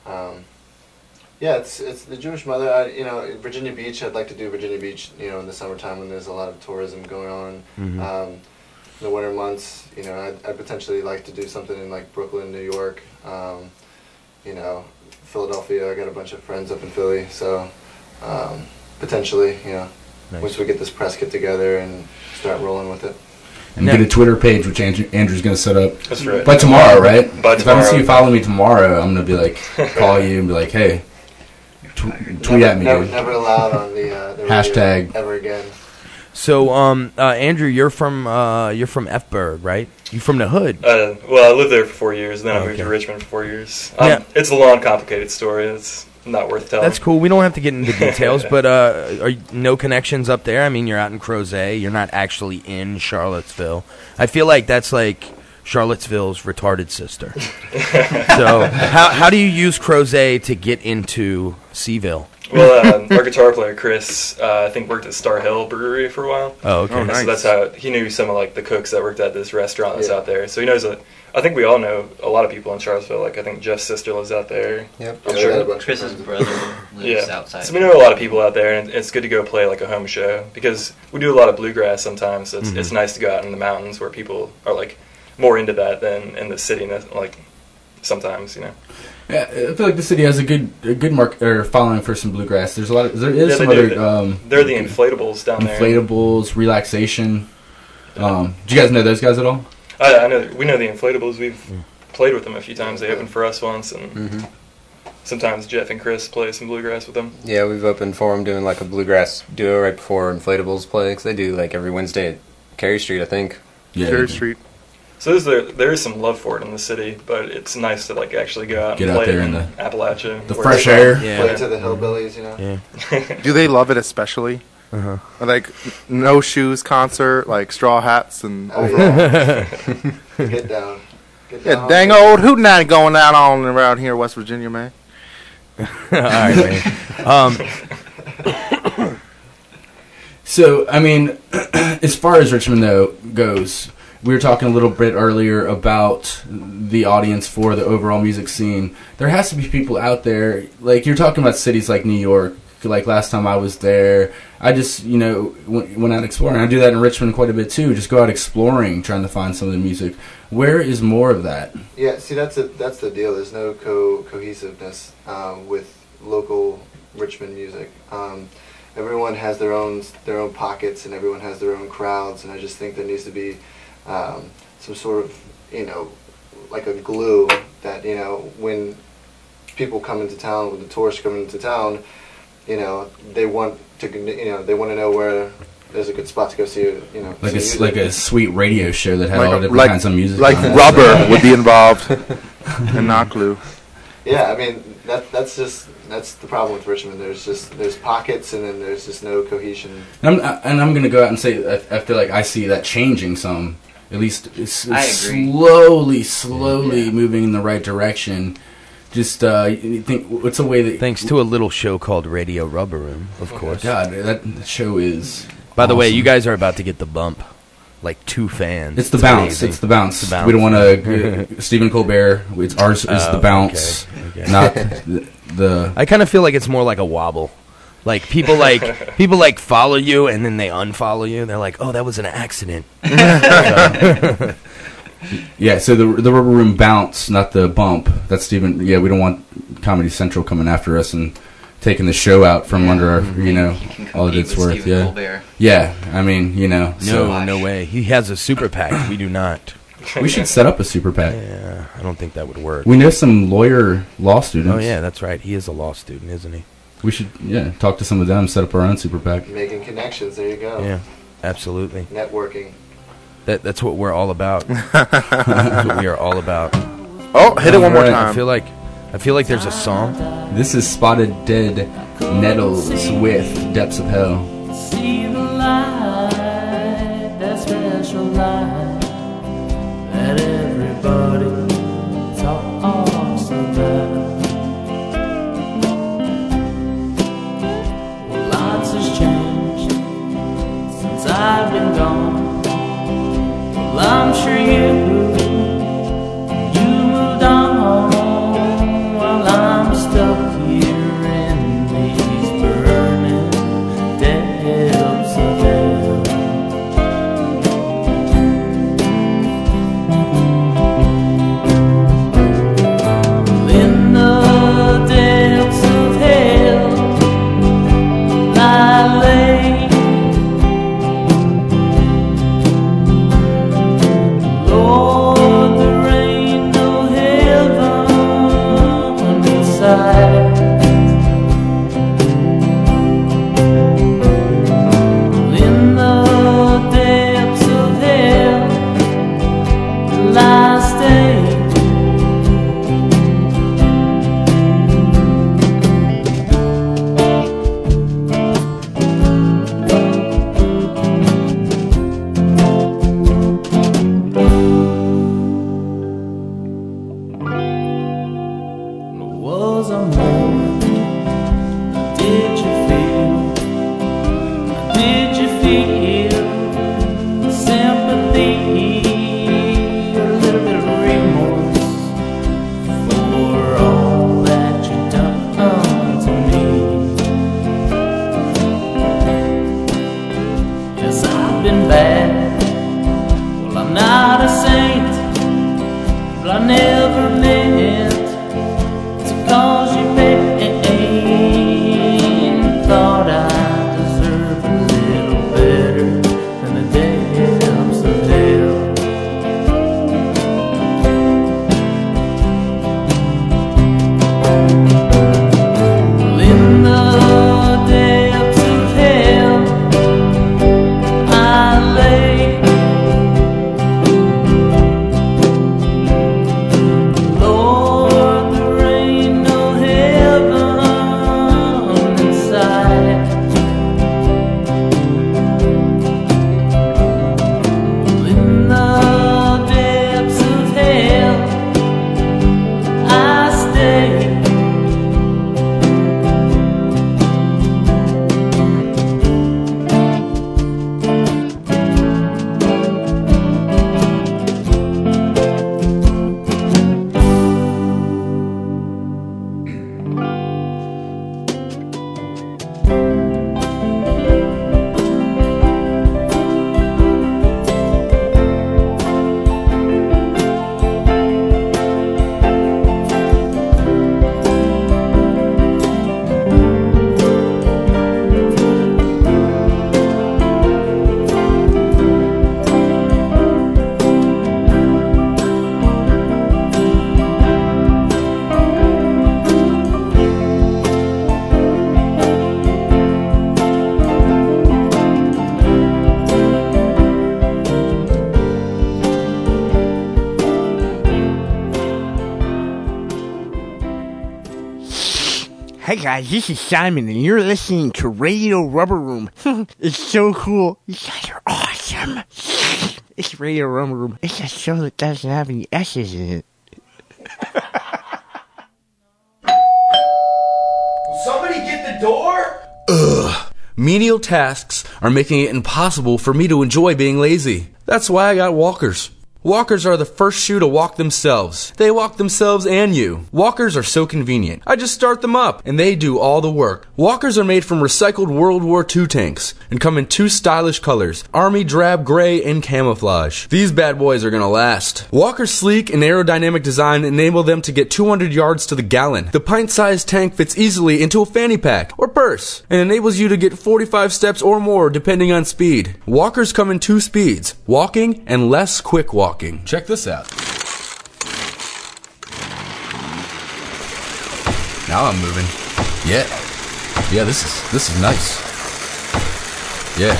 It's the Jewish Mother. Virginia Beach. I'd like to do Virginia Beach. In the summertime when there's a lot of tourism going on. Mm-hmm. The winter months. I'd potentially like to do something in like Brooklyn, New York. Philadelphia. I got a bunch of friends up in Philly, so potentially, Nice. once we get this press kit together and start rolling with it. And get a Twitter page, which Andrew's going to set up. That's right. By tomorrow, right? By if I don't see you follow me tomorrow, I'm going to be like, call you and be like, hey, tweet at me, dude. Never allowed on the hashtag ever again. So, Andrew, you're from F-Burg, right? You from the hood? Well, I lived there for 4 years, and then I moved to Richmond for 4 years. It's a long, complicated story. It's not worth telling. That's cool. We don't have to get into details, but are no connections up there? I mean, you're out in Crozet. You're not actually in Charlottesville. I feel like that's like Charlottesville's retarded sister. So how do you use Crozet to get into Seaville? Well, our guitar player, Chris, I think worked at Star Hill Brewery for a while. Oh, okay. Nice. So that's how he knew some of like the cooks that worked at this restaurant that's out there. So he knows I think we all know a lot of people in Charlottesville. Like I think Jeff's sister lives out there. Yep. I'm sure. Chris's brother lives outside. So we know a lot of people out there, and it's good to go play like a home show because we do a lot of bluegrass sometimes. So it's nice to go out in the mountains where people are like more into that than in the city. Like sometimes, Yeah, I feel like the city has a good market or following for some bluegrass. There is some other. They're the Inflatables down there. Inflatables, Relaxation. Do you guys know those guys at all? I know. We know the Inflatables. We've played with them a few times. They opened for us once, and sometimes Jeff and Chris play some bluegrass with them. Yeah, we've opened for them doing like a bluegrass duo right before Inflatables play. Cause they do like every Wednesday at Cary Street, I think. Yeah, Cary Street. So there is some love for it in the city, but it's nice to like actually go out Get and out play there it in in the- Appalachia, the where fresh it's from. air. Play to the hillbillies, you know. Yeah. Do they love it especially? Like no shoes concert, like straw hats and overalls. Get down. Yeah, dang old hootenanny going on around here, West Virginia, man. All right, man. So, I mean, as far as Richmond though goes, we were talking a little bit earlier about the audience for the overall music scene. There has to be people out there, like you're talking about cities like New York. Like last time I was there, I just, went out exploring. I do that in Richmond quite a bit too. Just go out exploring, trying to find some of the music. Where is more of that? Yeah, see, that's the deal. There's no cohesiveness with local Richmond music. Everyone has their own pockets, and everyone has their own crowds. And I just think there needs to be some sort of, like a glue that, when people come into town, when the tourists come into town, they want to know where there's a good spot to go see. Like a sweet radio show that had all the different kinds of music. Like Rubber would be involved, and not glue. Yeah, I mean that's the problem with Richmond. There's pockets, and then there's just no cohesion. And I'm going to go out and say I feel like I see that changing some. At least it's slowly moving in the right direction. Just you think what's a way that thanks to a little show called Radio Rubber Room, of course. God, that show is. By the way, awesome. you guys are about to get the bump, like 2 fans. It's the bounce. amazing. It's the bounce. It's the bounce. We don't want to. Stephen Colbert. Ours is the bounce, okay. not the. I kind of feel like it's more like a wobble. Like people like follow you and then they unfollow you. They're like, oh, that was an accident. Yeah, so the Rubber Room bounce, not the bump. That's Stephen. Yeah, we don't want Comedy Central coming after us and taking the show out from under our, all that it's worth. Stephen Colbert. Yeah. I mean, no way. He has a super PAC. We do not. We should set up a super PAC. Yeah, I don't think that would work. We know some law students. Oh yeah, that's right. He is a law student, isn't he? We should talk to some of them, set up our own super PAC. Making connections. There you go. Yeah, absolutely. Networking. That's what we're all about. That's what we are all about. Oh, hit it one more time. I feel like there's a song. This is Spotted Dead Nettles with Depths of Hell. See the light, that special light that everybody talks about. Well, lots has changed since I've been gone. Well, I'm sure you moved on while I'm stuck here in these burning depths of hell. In the depths of hell I lay. Lord, there ain't no heaven inside. In the depths of hell will I stay. Was a moment. Did you feel? Did you feel sympathy? A little bit of remorse for all that you done to me. Yes, I've been bad. Well, I'm not a saint, but I never meant to cause you pain. Thought I deserved a little better than the depths of hell. Well, in the depths of hell I lay. Hey guys, this is Simon, and you're listening to Radio Rubber Room. It's so cool. You guys are awesome. It's Radio Rubber Room. It's a show that doesn't have any S's in it. Will somebody get the door? Ugh. Menial tasks are making it impossible for me to enjoy being lazy. That's why I got walkers. Walkers are the first shoe to walk themselves. They walk themselves and you. Walkers are so convenient. I just start them up, and they do all the work. Walkers are made from recycled World War II tanks and come in 2 stylish colors, Army Drab Gray and Camouflage. These bad boys are gonna last. Walker's sleek and aerodynamic design enable them to get 200 yards to the gallon. The pint-sized tank fits easily into a fanny pack or purse and enables you to get 45 steps or more depending on speed. Walkers come in 2 speeds, walking and less quick walking. Check this out. Now I'm moving. Yeah, this is nice. Yeah.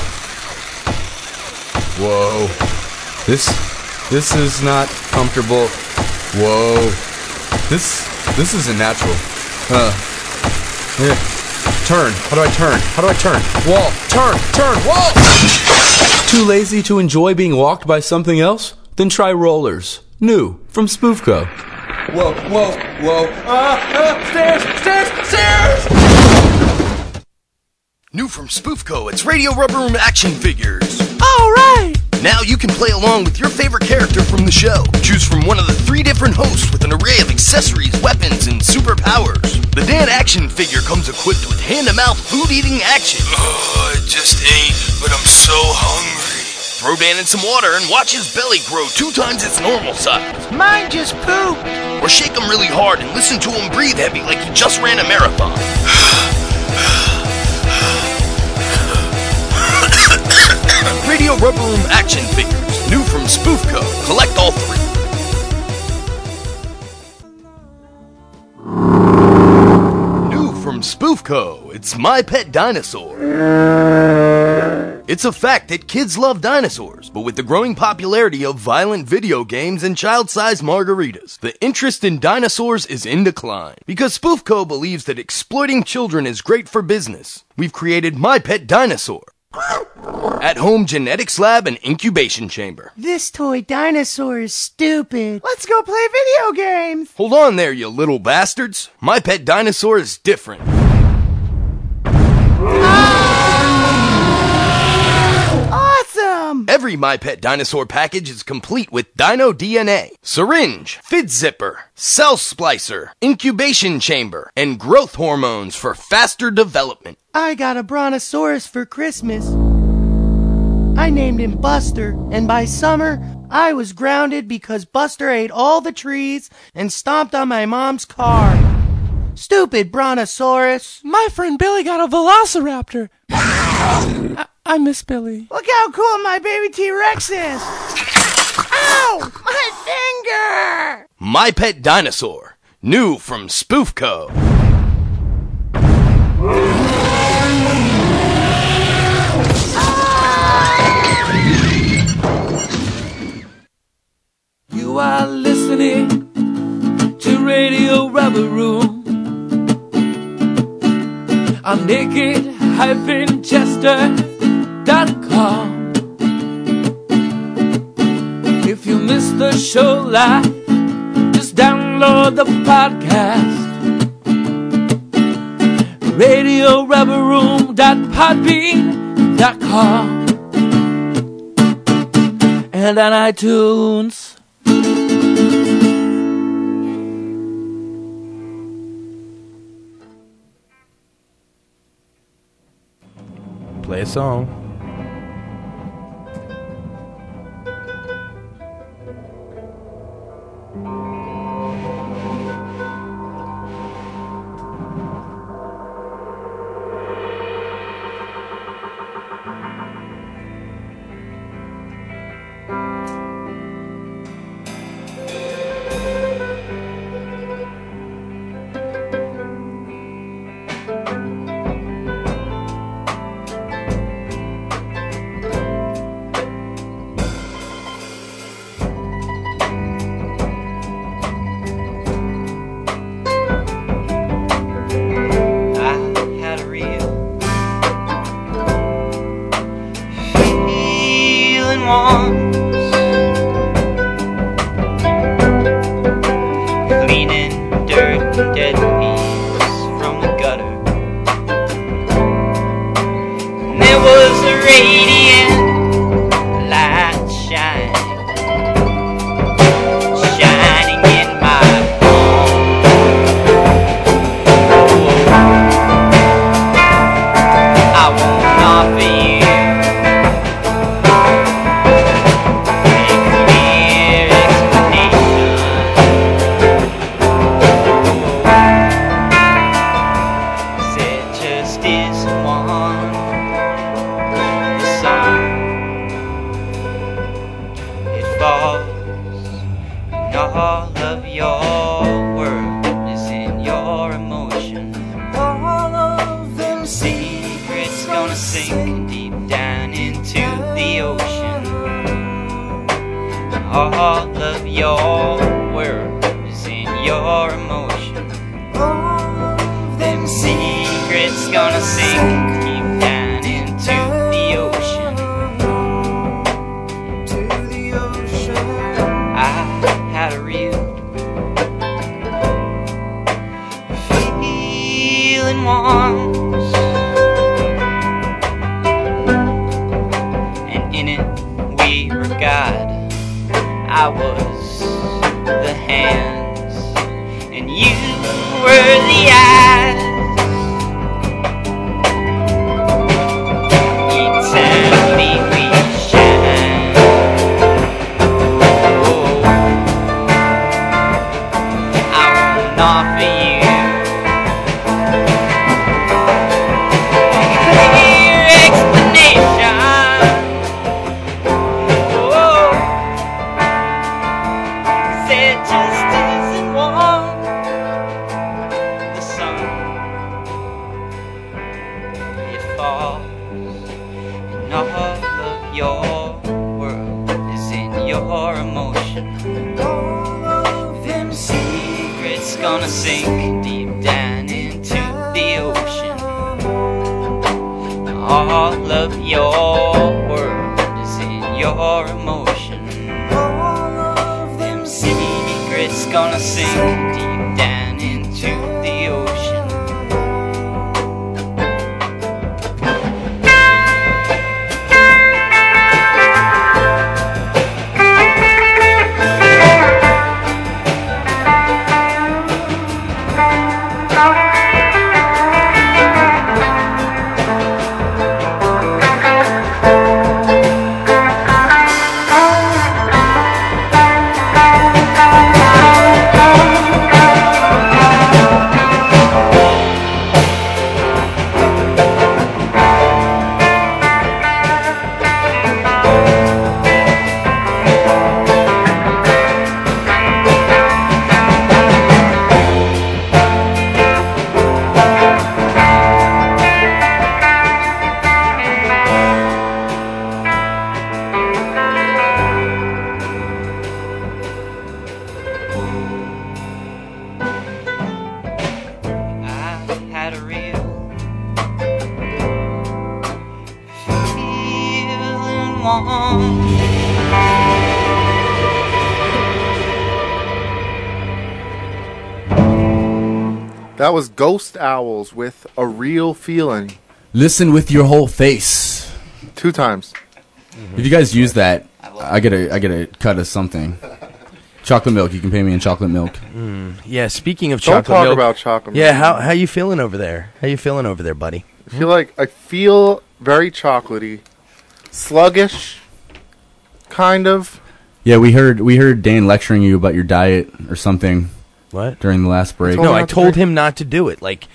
Whoa. This is not comfortable. Whoa. This isn't natural. Yeah. Turn. How do I turn? Wall. Turn. Wall. Too lazy to enjoy being walked by something else? Then try rollers. New from Spoofco. Whoa. Stairs! New from Spoofco, it's Radio Rubber Room action figures. All right! Now you can play along with your favorite character from the show. Choose from one of the 3 different hosts with an array of accessories, weapons, and superpowers. The Dan action figure comes equipped with hand-to-mouth food-eating action. I just ate, but I'm so hungry. Throw Dan in some water and watch his belly grow 2 times its normal size. Mine just pooped. Or shake him really hard and listen to him breathe heavy like he just ran a marathon. Radio Rubber Room action figures, new from Spoofco. Collect all 3. New from Spoofco, it's My Pet Dinosaur. It's a fact that kids love dinosaurs, but with the growing popularity of violent video games and child-sized margaritas, the interest in dinosaurs is in decline. Because Spoofco believes that exploiting children is great for business, we've created My Pet Dinosaur. At-home genetics lab and incubation chamber. This toy dinosaur is stupid. Let's go play video games. Hold on there, you little bastards. My Pet Dinosaur is different. Awesome! Every My Pet Dinosaur package is complete with Dino DNA, syringe, fit zipper, cell splicer, incubation chamber, and growth hormones for faster development. I got a brontosaurus for Christmas. I named him Buster, and by summer, I was grounded because Buster ate all the trees and stomped on my mom's car. Stupid brontosaurus. My friend Billy got a velociraptor. I miss Billy. Look how cool my baby T-Rex is. Ow! My finger! My Pet Dinosaur, new from Spoofco. You are listening to Radio Rubber Room on naked-chester.com. If you missed the show live, just download the podcast. RadioRubberRoom.podbean.com and on iTunes. Play a song. there was a radiant light shining in my palm. I won't offer you a clear explanation. Said justice won. The sun, it falls, and all of your world is in your emotion. All of them secrets gonna sink deep down into the ocean. All of your world is in your emotion. All of them secrets gonna sink deep down into the ocean. I had a real feeling once, and in it we were God. I was the hands, and you were the eyes. Eternally we shine. Oh, I won't offer you a clear explanation. Oh, said justice and won. The sun, it falls, and all of your world is in your emotion. All of them secrets gonna sink deep down into the ocean. All of your world is in your emotion. All of them secrets gonna sink deep down into the ocean. That was Ghost Owls with A Real Feeling. Listen with your whole face. 2 times. If you guys use that, I get a cut of something. Chocolate milk. You can pay me in chocolate milk. Yeah. Speaking of Don't chocolate talk milk, about chocolate Yeah. milk. How you feeling over there? How you feeling over there, buddy? I feel very chocolatey, sluggish, kind of. Yeah, we heard Dan lecturing you about your diet or something. What? During the last break? No, I told him not to do it. Like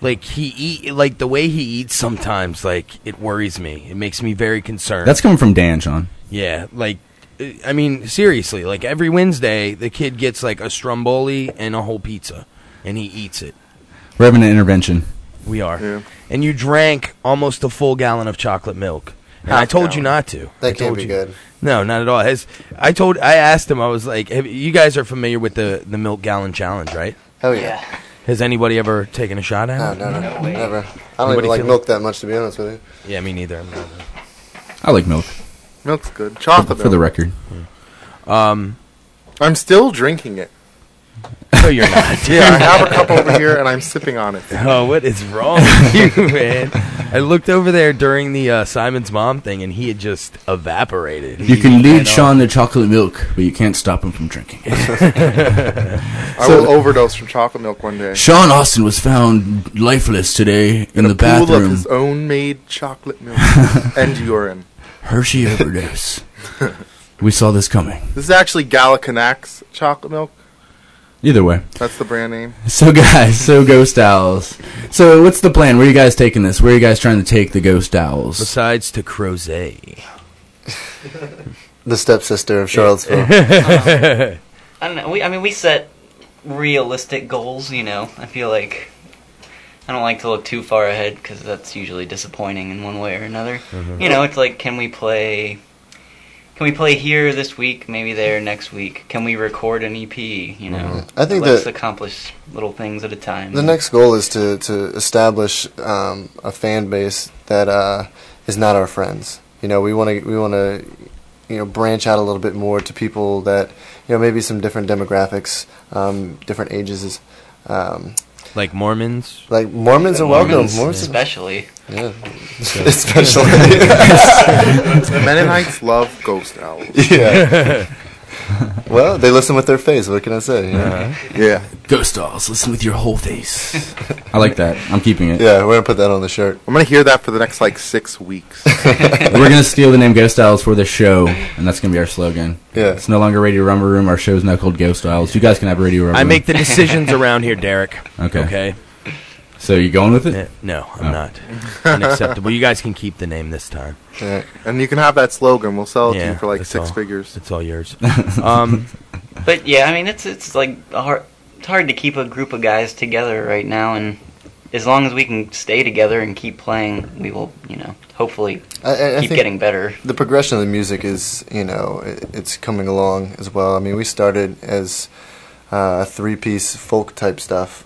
the way he eats sometimes, like, it worries me. It makes me very concerned. That's coming from Dan, Sean. Yeah, like, I mean, seriously, like, every Wednesday, the kid gets, like, a stromboli and a whole pizza, and he eats it. We're having an intervention. We are. Yeah. And you drank almost a full gallon of chocolate milk. And I told you not to. That can't be good. No, not at all. I asked him, I was like, you guys are familiar with the milk gallon challenge, right? Hell yeah. Has anybody ever taken a shot at it? No, never. I don't even like milk that much, to be honest with you. Yeah, me neither. I like milk. Milk's good. Chocolate For the milk. record. I'm still drinking it. No, you're not. Yeah, I have a cup over here, and I'm sipping on it. Oh, what is wrong with you, man? I looked over there during the Simon's mom thing, and he had just evaporated. You can lead Sean to chocolate milk, but you can't stop him from drinking it. I will overdose from chocolate milk one day. Sean Austin was found lifeless today in the a pool bathroom. of his own made chocolate milk and urine. Hershey overdose. We saw this coming. This is actually Gallicanax chocolate milk. Either way. That's the brand name. So guys, Ghost Owls. So what's the plan? Where are you guys taking this? Where are you guys trying to take the Ghost Owls? Besides to Crozet. The stepsister of Charlottesville. I don't know. We set realistic goals, you know. I feel like I don't like to look too far ahead because that's usually disappointing in one way or another. Mm-hmm. You know, it's like, can we play here this week, maybe there next week? Can we record an EP, you know? Mm-hmm. I think let's that accomplish little things at a time. The next goal is to establish a fan base that is not our friends. You know, we want to branch out a little bit more to people that, you know, maybe some different demographics, different ages. Like Mormons? Like Mormons are welcome. Mormons especially. Yeah. Especially. Mennonites love Ghost Owls. Yeah. Well, they listen with their face. What can I say? You know? Yeah. Ghost Owls, listen with your whole face. I like that. I'm keeping it. Yeah, we're going to put that on the shirt. I'm going to hear that for the next, 6 weeks. We're going to steal the name Ghost Owls for this show, and that's going to be our slogan. Yeah. It's no longer Radio Rumble Room. Our show's now called Ghost Owls. You guys can have a Radio Rumble Room. I make the decisions around here, Derek. Okay. So you going with it? No, I'm not. Unacceptable. You guys can keep the name this time. Yeah. And you can have that slogan. We'll sell it to you for 6 figures. It's all yours. But yeah, I mean, it's hard to keep a group of guys together right now, and as long as we can stay together and keep playing, we will, hopefully I keep think getting better. The progression of the music is, it's coming along as well. I mean, we started as a 3-piece folk type stuff,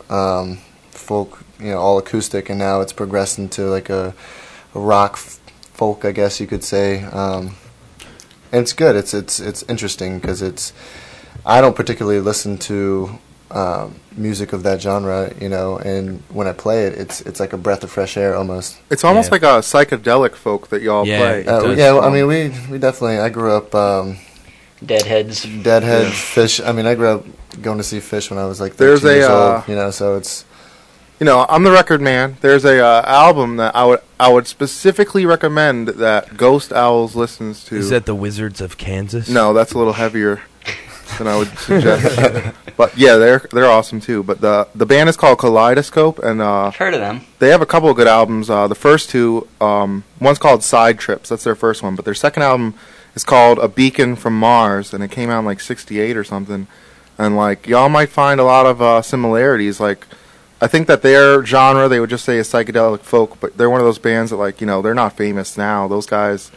folk, all acoustic, and now it's progressed into a rock folk, I guess you could say. And it's good. It's interesting because I don't particularly listen to music of that genre, and when I play it, it's like a breath of fresh air almost. It's almost like a psychedelic folk that y'all play. I mean, we definitely. I grew up. Deadheads, Fish. I mean, I grew up going to see Fish when I was 13 years old. So it's. I'm the record man. There's a album that I would specifically recommend that Ghost Owls listens to. Is that the Wizards of Kansas? No, that's a little heavier than I would suggest. But yeah, they're awesome too. But the band is called Kaleidoscope, and I've heard of them. They have a couple of good albums. The first two, one's called Side Trips. That's their first one. But their second album is called A Beacon from Mars, and it came out in '68 or something. And y'all might find a lot of similarities. I think that their genre, they would just say is psychedelic folk, but they're one of those bands that, they're not famous now. Those guys,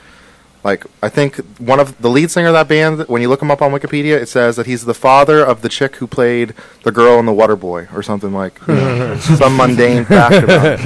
I think one of the lead singer of that band, when you look him up on Wikipedia, it says that he's the father of the chick who played the girl in The Waterboy, or something some mundane fact about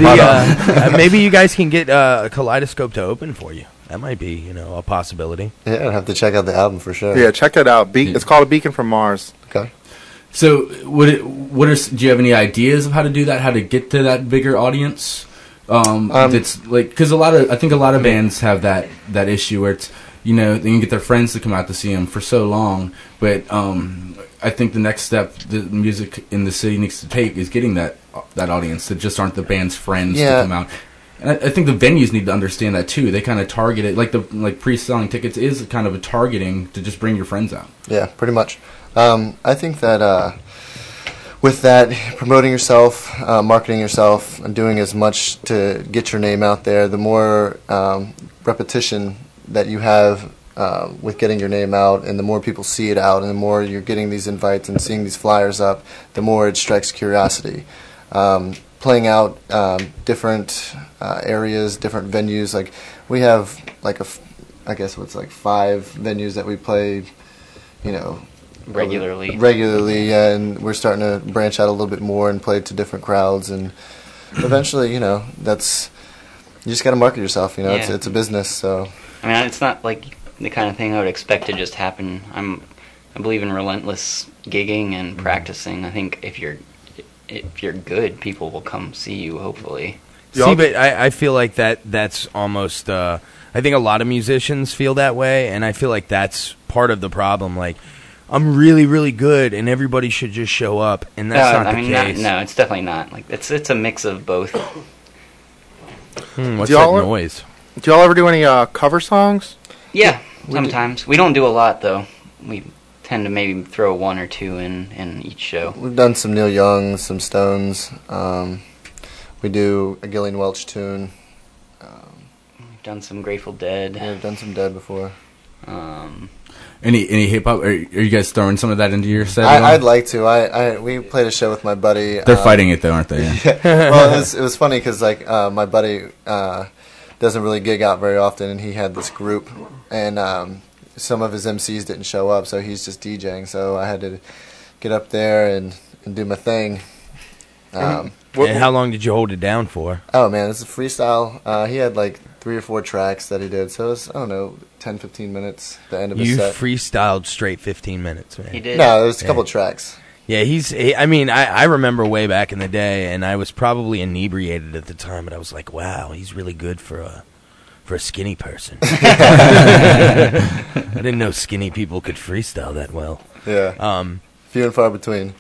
him. Maybe you guys can get Kaleidoscope to open for you. That might be, a possibility. Yeah, I'd have to check out the album for sure. Yeah, check it out. It's called A Beacon from Mars. Okay. So, do you have any ideas of how to do that? How to get to that bigger audience? That's because I think a lot of bands have that issue where it's they can get their friends to come out to see them for so long, but I think the next step the music in the city needs to take is getting that audience that just aren't the band's friends to come out. And I think the venues need to understand that too. They kind of target it, like pre-selling tickets is kind of a targeting to just bring your friends out. Yeah, pretty much. I think that with that, promoting yourself, marketing yourself, and doing as much to get your name out there, the more repetition that you have with getting your name out, and the more people see it out, and the more you're getting these invites and seeing these flyers up, the more it strikes curiosity. Playing out different areas, different venues. We have I guess 5 venues that we play, regularly, and we're starting to branch out a little bit more and play to different crowds, and eventually, that's you just got to market yourself. It's a business. So I mean, it's not the kind of thing I would expect to just happen. I'm I believe in relentless gigging and practicing. I think if you're good, people will come see you, hopefully. See, but I feel like that's almost... I think a lot of musicians feel that way, and I feel like that's part of the problem. Like, I'm really, really good, and everybody should just show up, and that's not the case. No, it's definitely not. Like, it's a mix of both. What's that noise? Do y'all ever do any cover songs? Yeah, sometimes. We don't do a lot, though. We tend to maybe throw one or two in each show. We've done some Neil Young, some Stones. We do a Gillian Welch tune. We've done some Grateful Dead. Yeah, we've done some Dead before. Any hip hop? Are you guys throwing some of that into your set? I'd like to. We played a show with my buddy. They're fighting it though, aren't they? Yeah. Well, it was funny because my buddy doesn't really gig out very often, and he had this group, and some of his MCs didn't show up, so he's just DJing. So I had to get up there and do my thing. And how long did you hold it down for? Oh man, this is freestyle. He had like 3 or 4 tracks that he did, so it was, I don't know, 10, 15 minutes. The end of his set. You freestyled straight 15 minutes, man. He did. No, there was a couple tracks. Yeah, I remember way back in the day, and I was probably inebriated at the time, but I was like, wow, he's really good for a skinny person. I didn't know skinny people could freestyle that well. Yeah. Few and far between.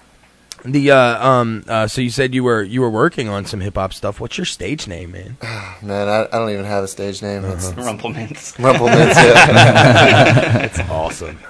So you said you were working on some hip hop stuff. What's your stage name, man? Man, I don't even have a stage name. It's Rumplemints. Rumplemints, yeah. That's awesome.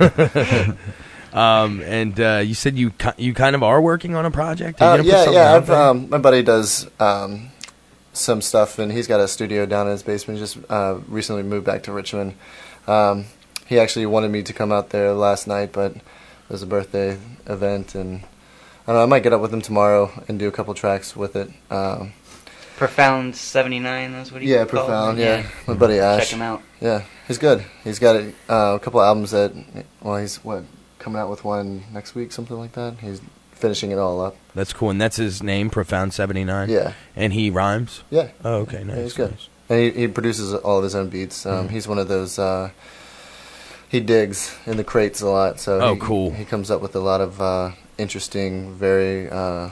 And you said you kind of are working on a project? Yeah. My buddy does some stuff, and he's got a studio down in his basement. He just recently moved back to Richmond. He actually wanted me to come out there last night, but it was a birthday event, and I don't know, I might get up with him tomorrow and do a couple tracks with it. Profound 79, that's what he Yeah, called Profound, it? yeah. My buddy Ash. Check him out. Yeah, he's good. He's got a couple albums that, he's coming out with one next week, something like that. He's finishing it all up. That's cool, and that's his name, Profound 79? Yeah. And he rhymes? Yeah. Oh, okay, nice. Yeah, he's good. Nice. And he produces all of his own beats. He's one of those, he digs in the crates a lot, so cool. He comes up with a lot of interesting, very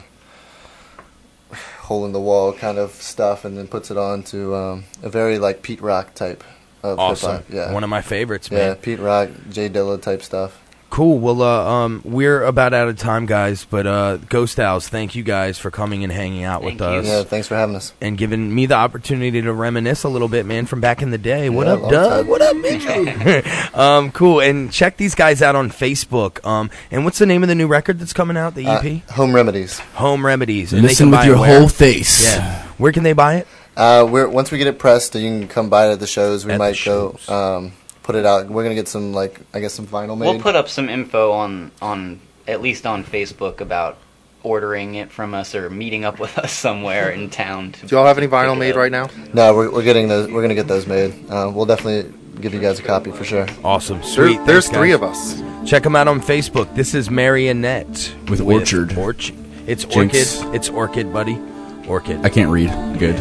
hole-in-the-wall kind of stuff, and then puts it on to a very, Pete Rock type of awesome. hip-hop. Yeah. One of my favorites, man. Yeah, Pete Rock, Jay Dilla type stuff. Cool. Well, we're about out of time, guys, but Ghost Owls, thank you guys for coming and hanging out with us. Yeah, thanks for having us. And giving me the opportunity to reminisce a little bit, man, from back in the day. What up, Doug? What up, Mitchell? Cool. And check these guys out on Facebook. And what's the name of the new record that's coming out, the EP? Home Remedies. Home Remedies. And listen with your whole face. Yeah. Where can they buy it? Once we get it pressed, you can come by at the shows. We might go... put it out. We're gonna get some some vinyl made. We'll put up some info on at least on Facebook about ordering it from us or meeting up with us somewhere in town. Do y'all have any vinyl made right now? No, we're getting those. We're gonna get those made. We'll definitely give you guys a copy for sure. Awesome, sweet. There's 3 of us. Check them out on Facebook. This is Marionette with Orchard. It's Jinx. Orchid. It's Orchid, buddy. Orchid. I can't read. Good.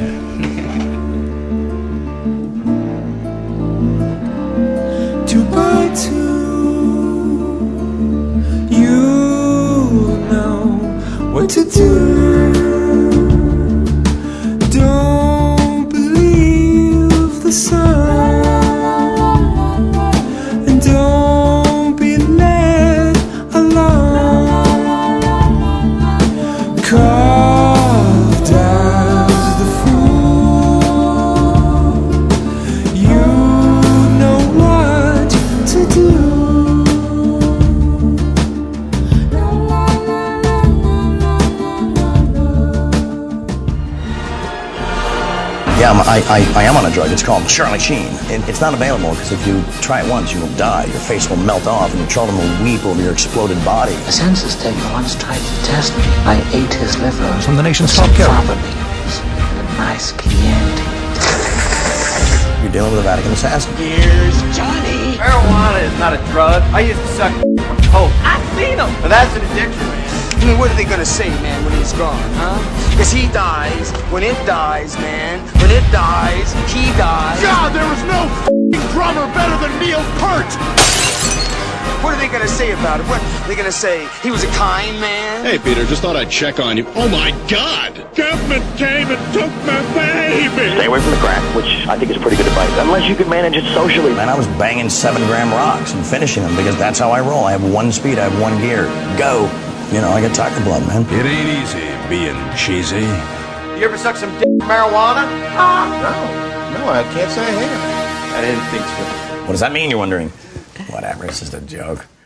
To buy two, you know what to do. Don't believe the sun, and don't be led along. Carved as the fool, you know what to do. Yeah, I am on a drug. It's called Charlie Sheen. It's not available because if you try it once, you will die. Your face will melt off and your children will weep over your exploded body. A census taker once tried to test me. I ate his liver. From the nation's top killer. A nice Chianti. You're dealing with a Vatican assassin. Here's Johnny. Marijuana is not a drug. I used to suck coke. I've seen them. But that's an addiction, man. I mean, what are they gonna say, man, when he's gone, huh? Because he dies, when it dies, man. When it dies, he dies. God, there was no f***ing drummer better than Neil Peart! What are they gonna say about it? What are they gonna say? He was a kind man? Hey, Peter, just thought I'd check on you. Oh, my God! Government came and took my baby! Stay away from the crack, which I think is pretty good advice, unless you can manage it socially. Man, I was banging 7-gram rocks and finishing them because that's how I roll. I have one speed, I have one gear. Go! You know, I got tiger blood, man. It ain't easy being cheesy. You ever suck some marijuana? No, I can't say I have. I didn't think so. What does that mean, you're wondering? Whatever, it's just a joke.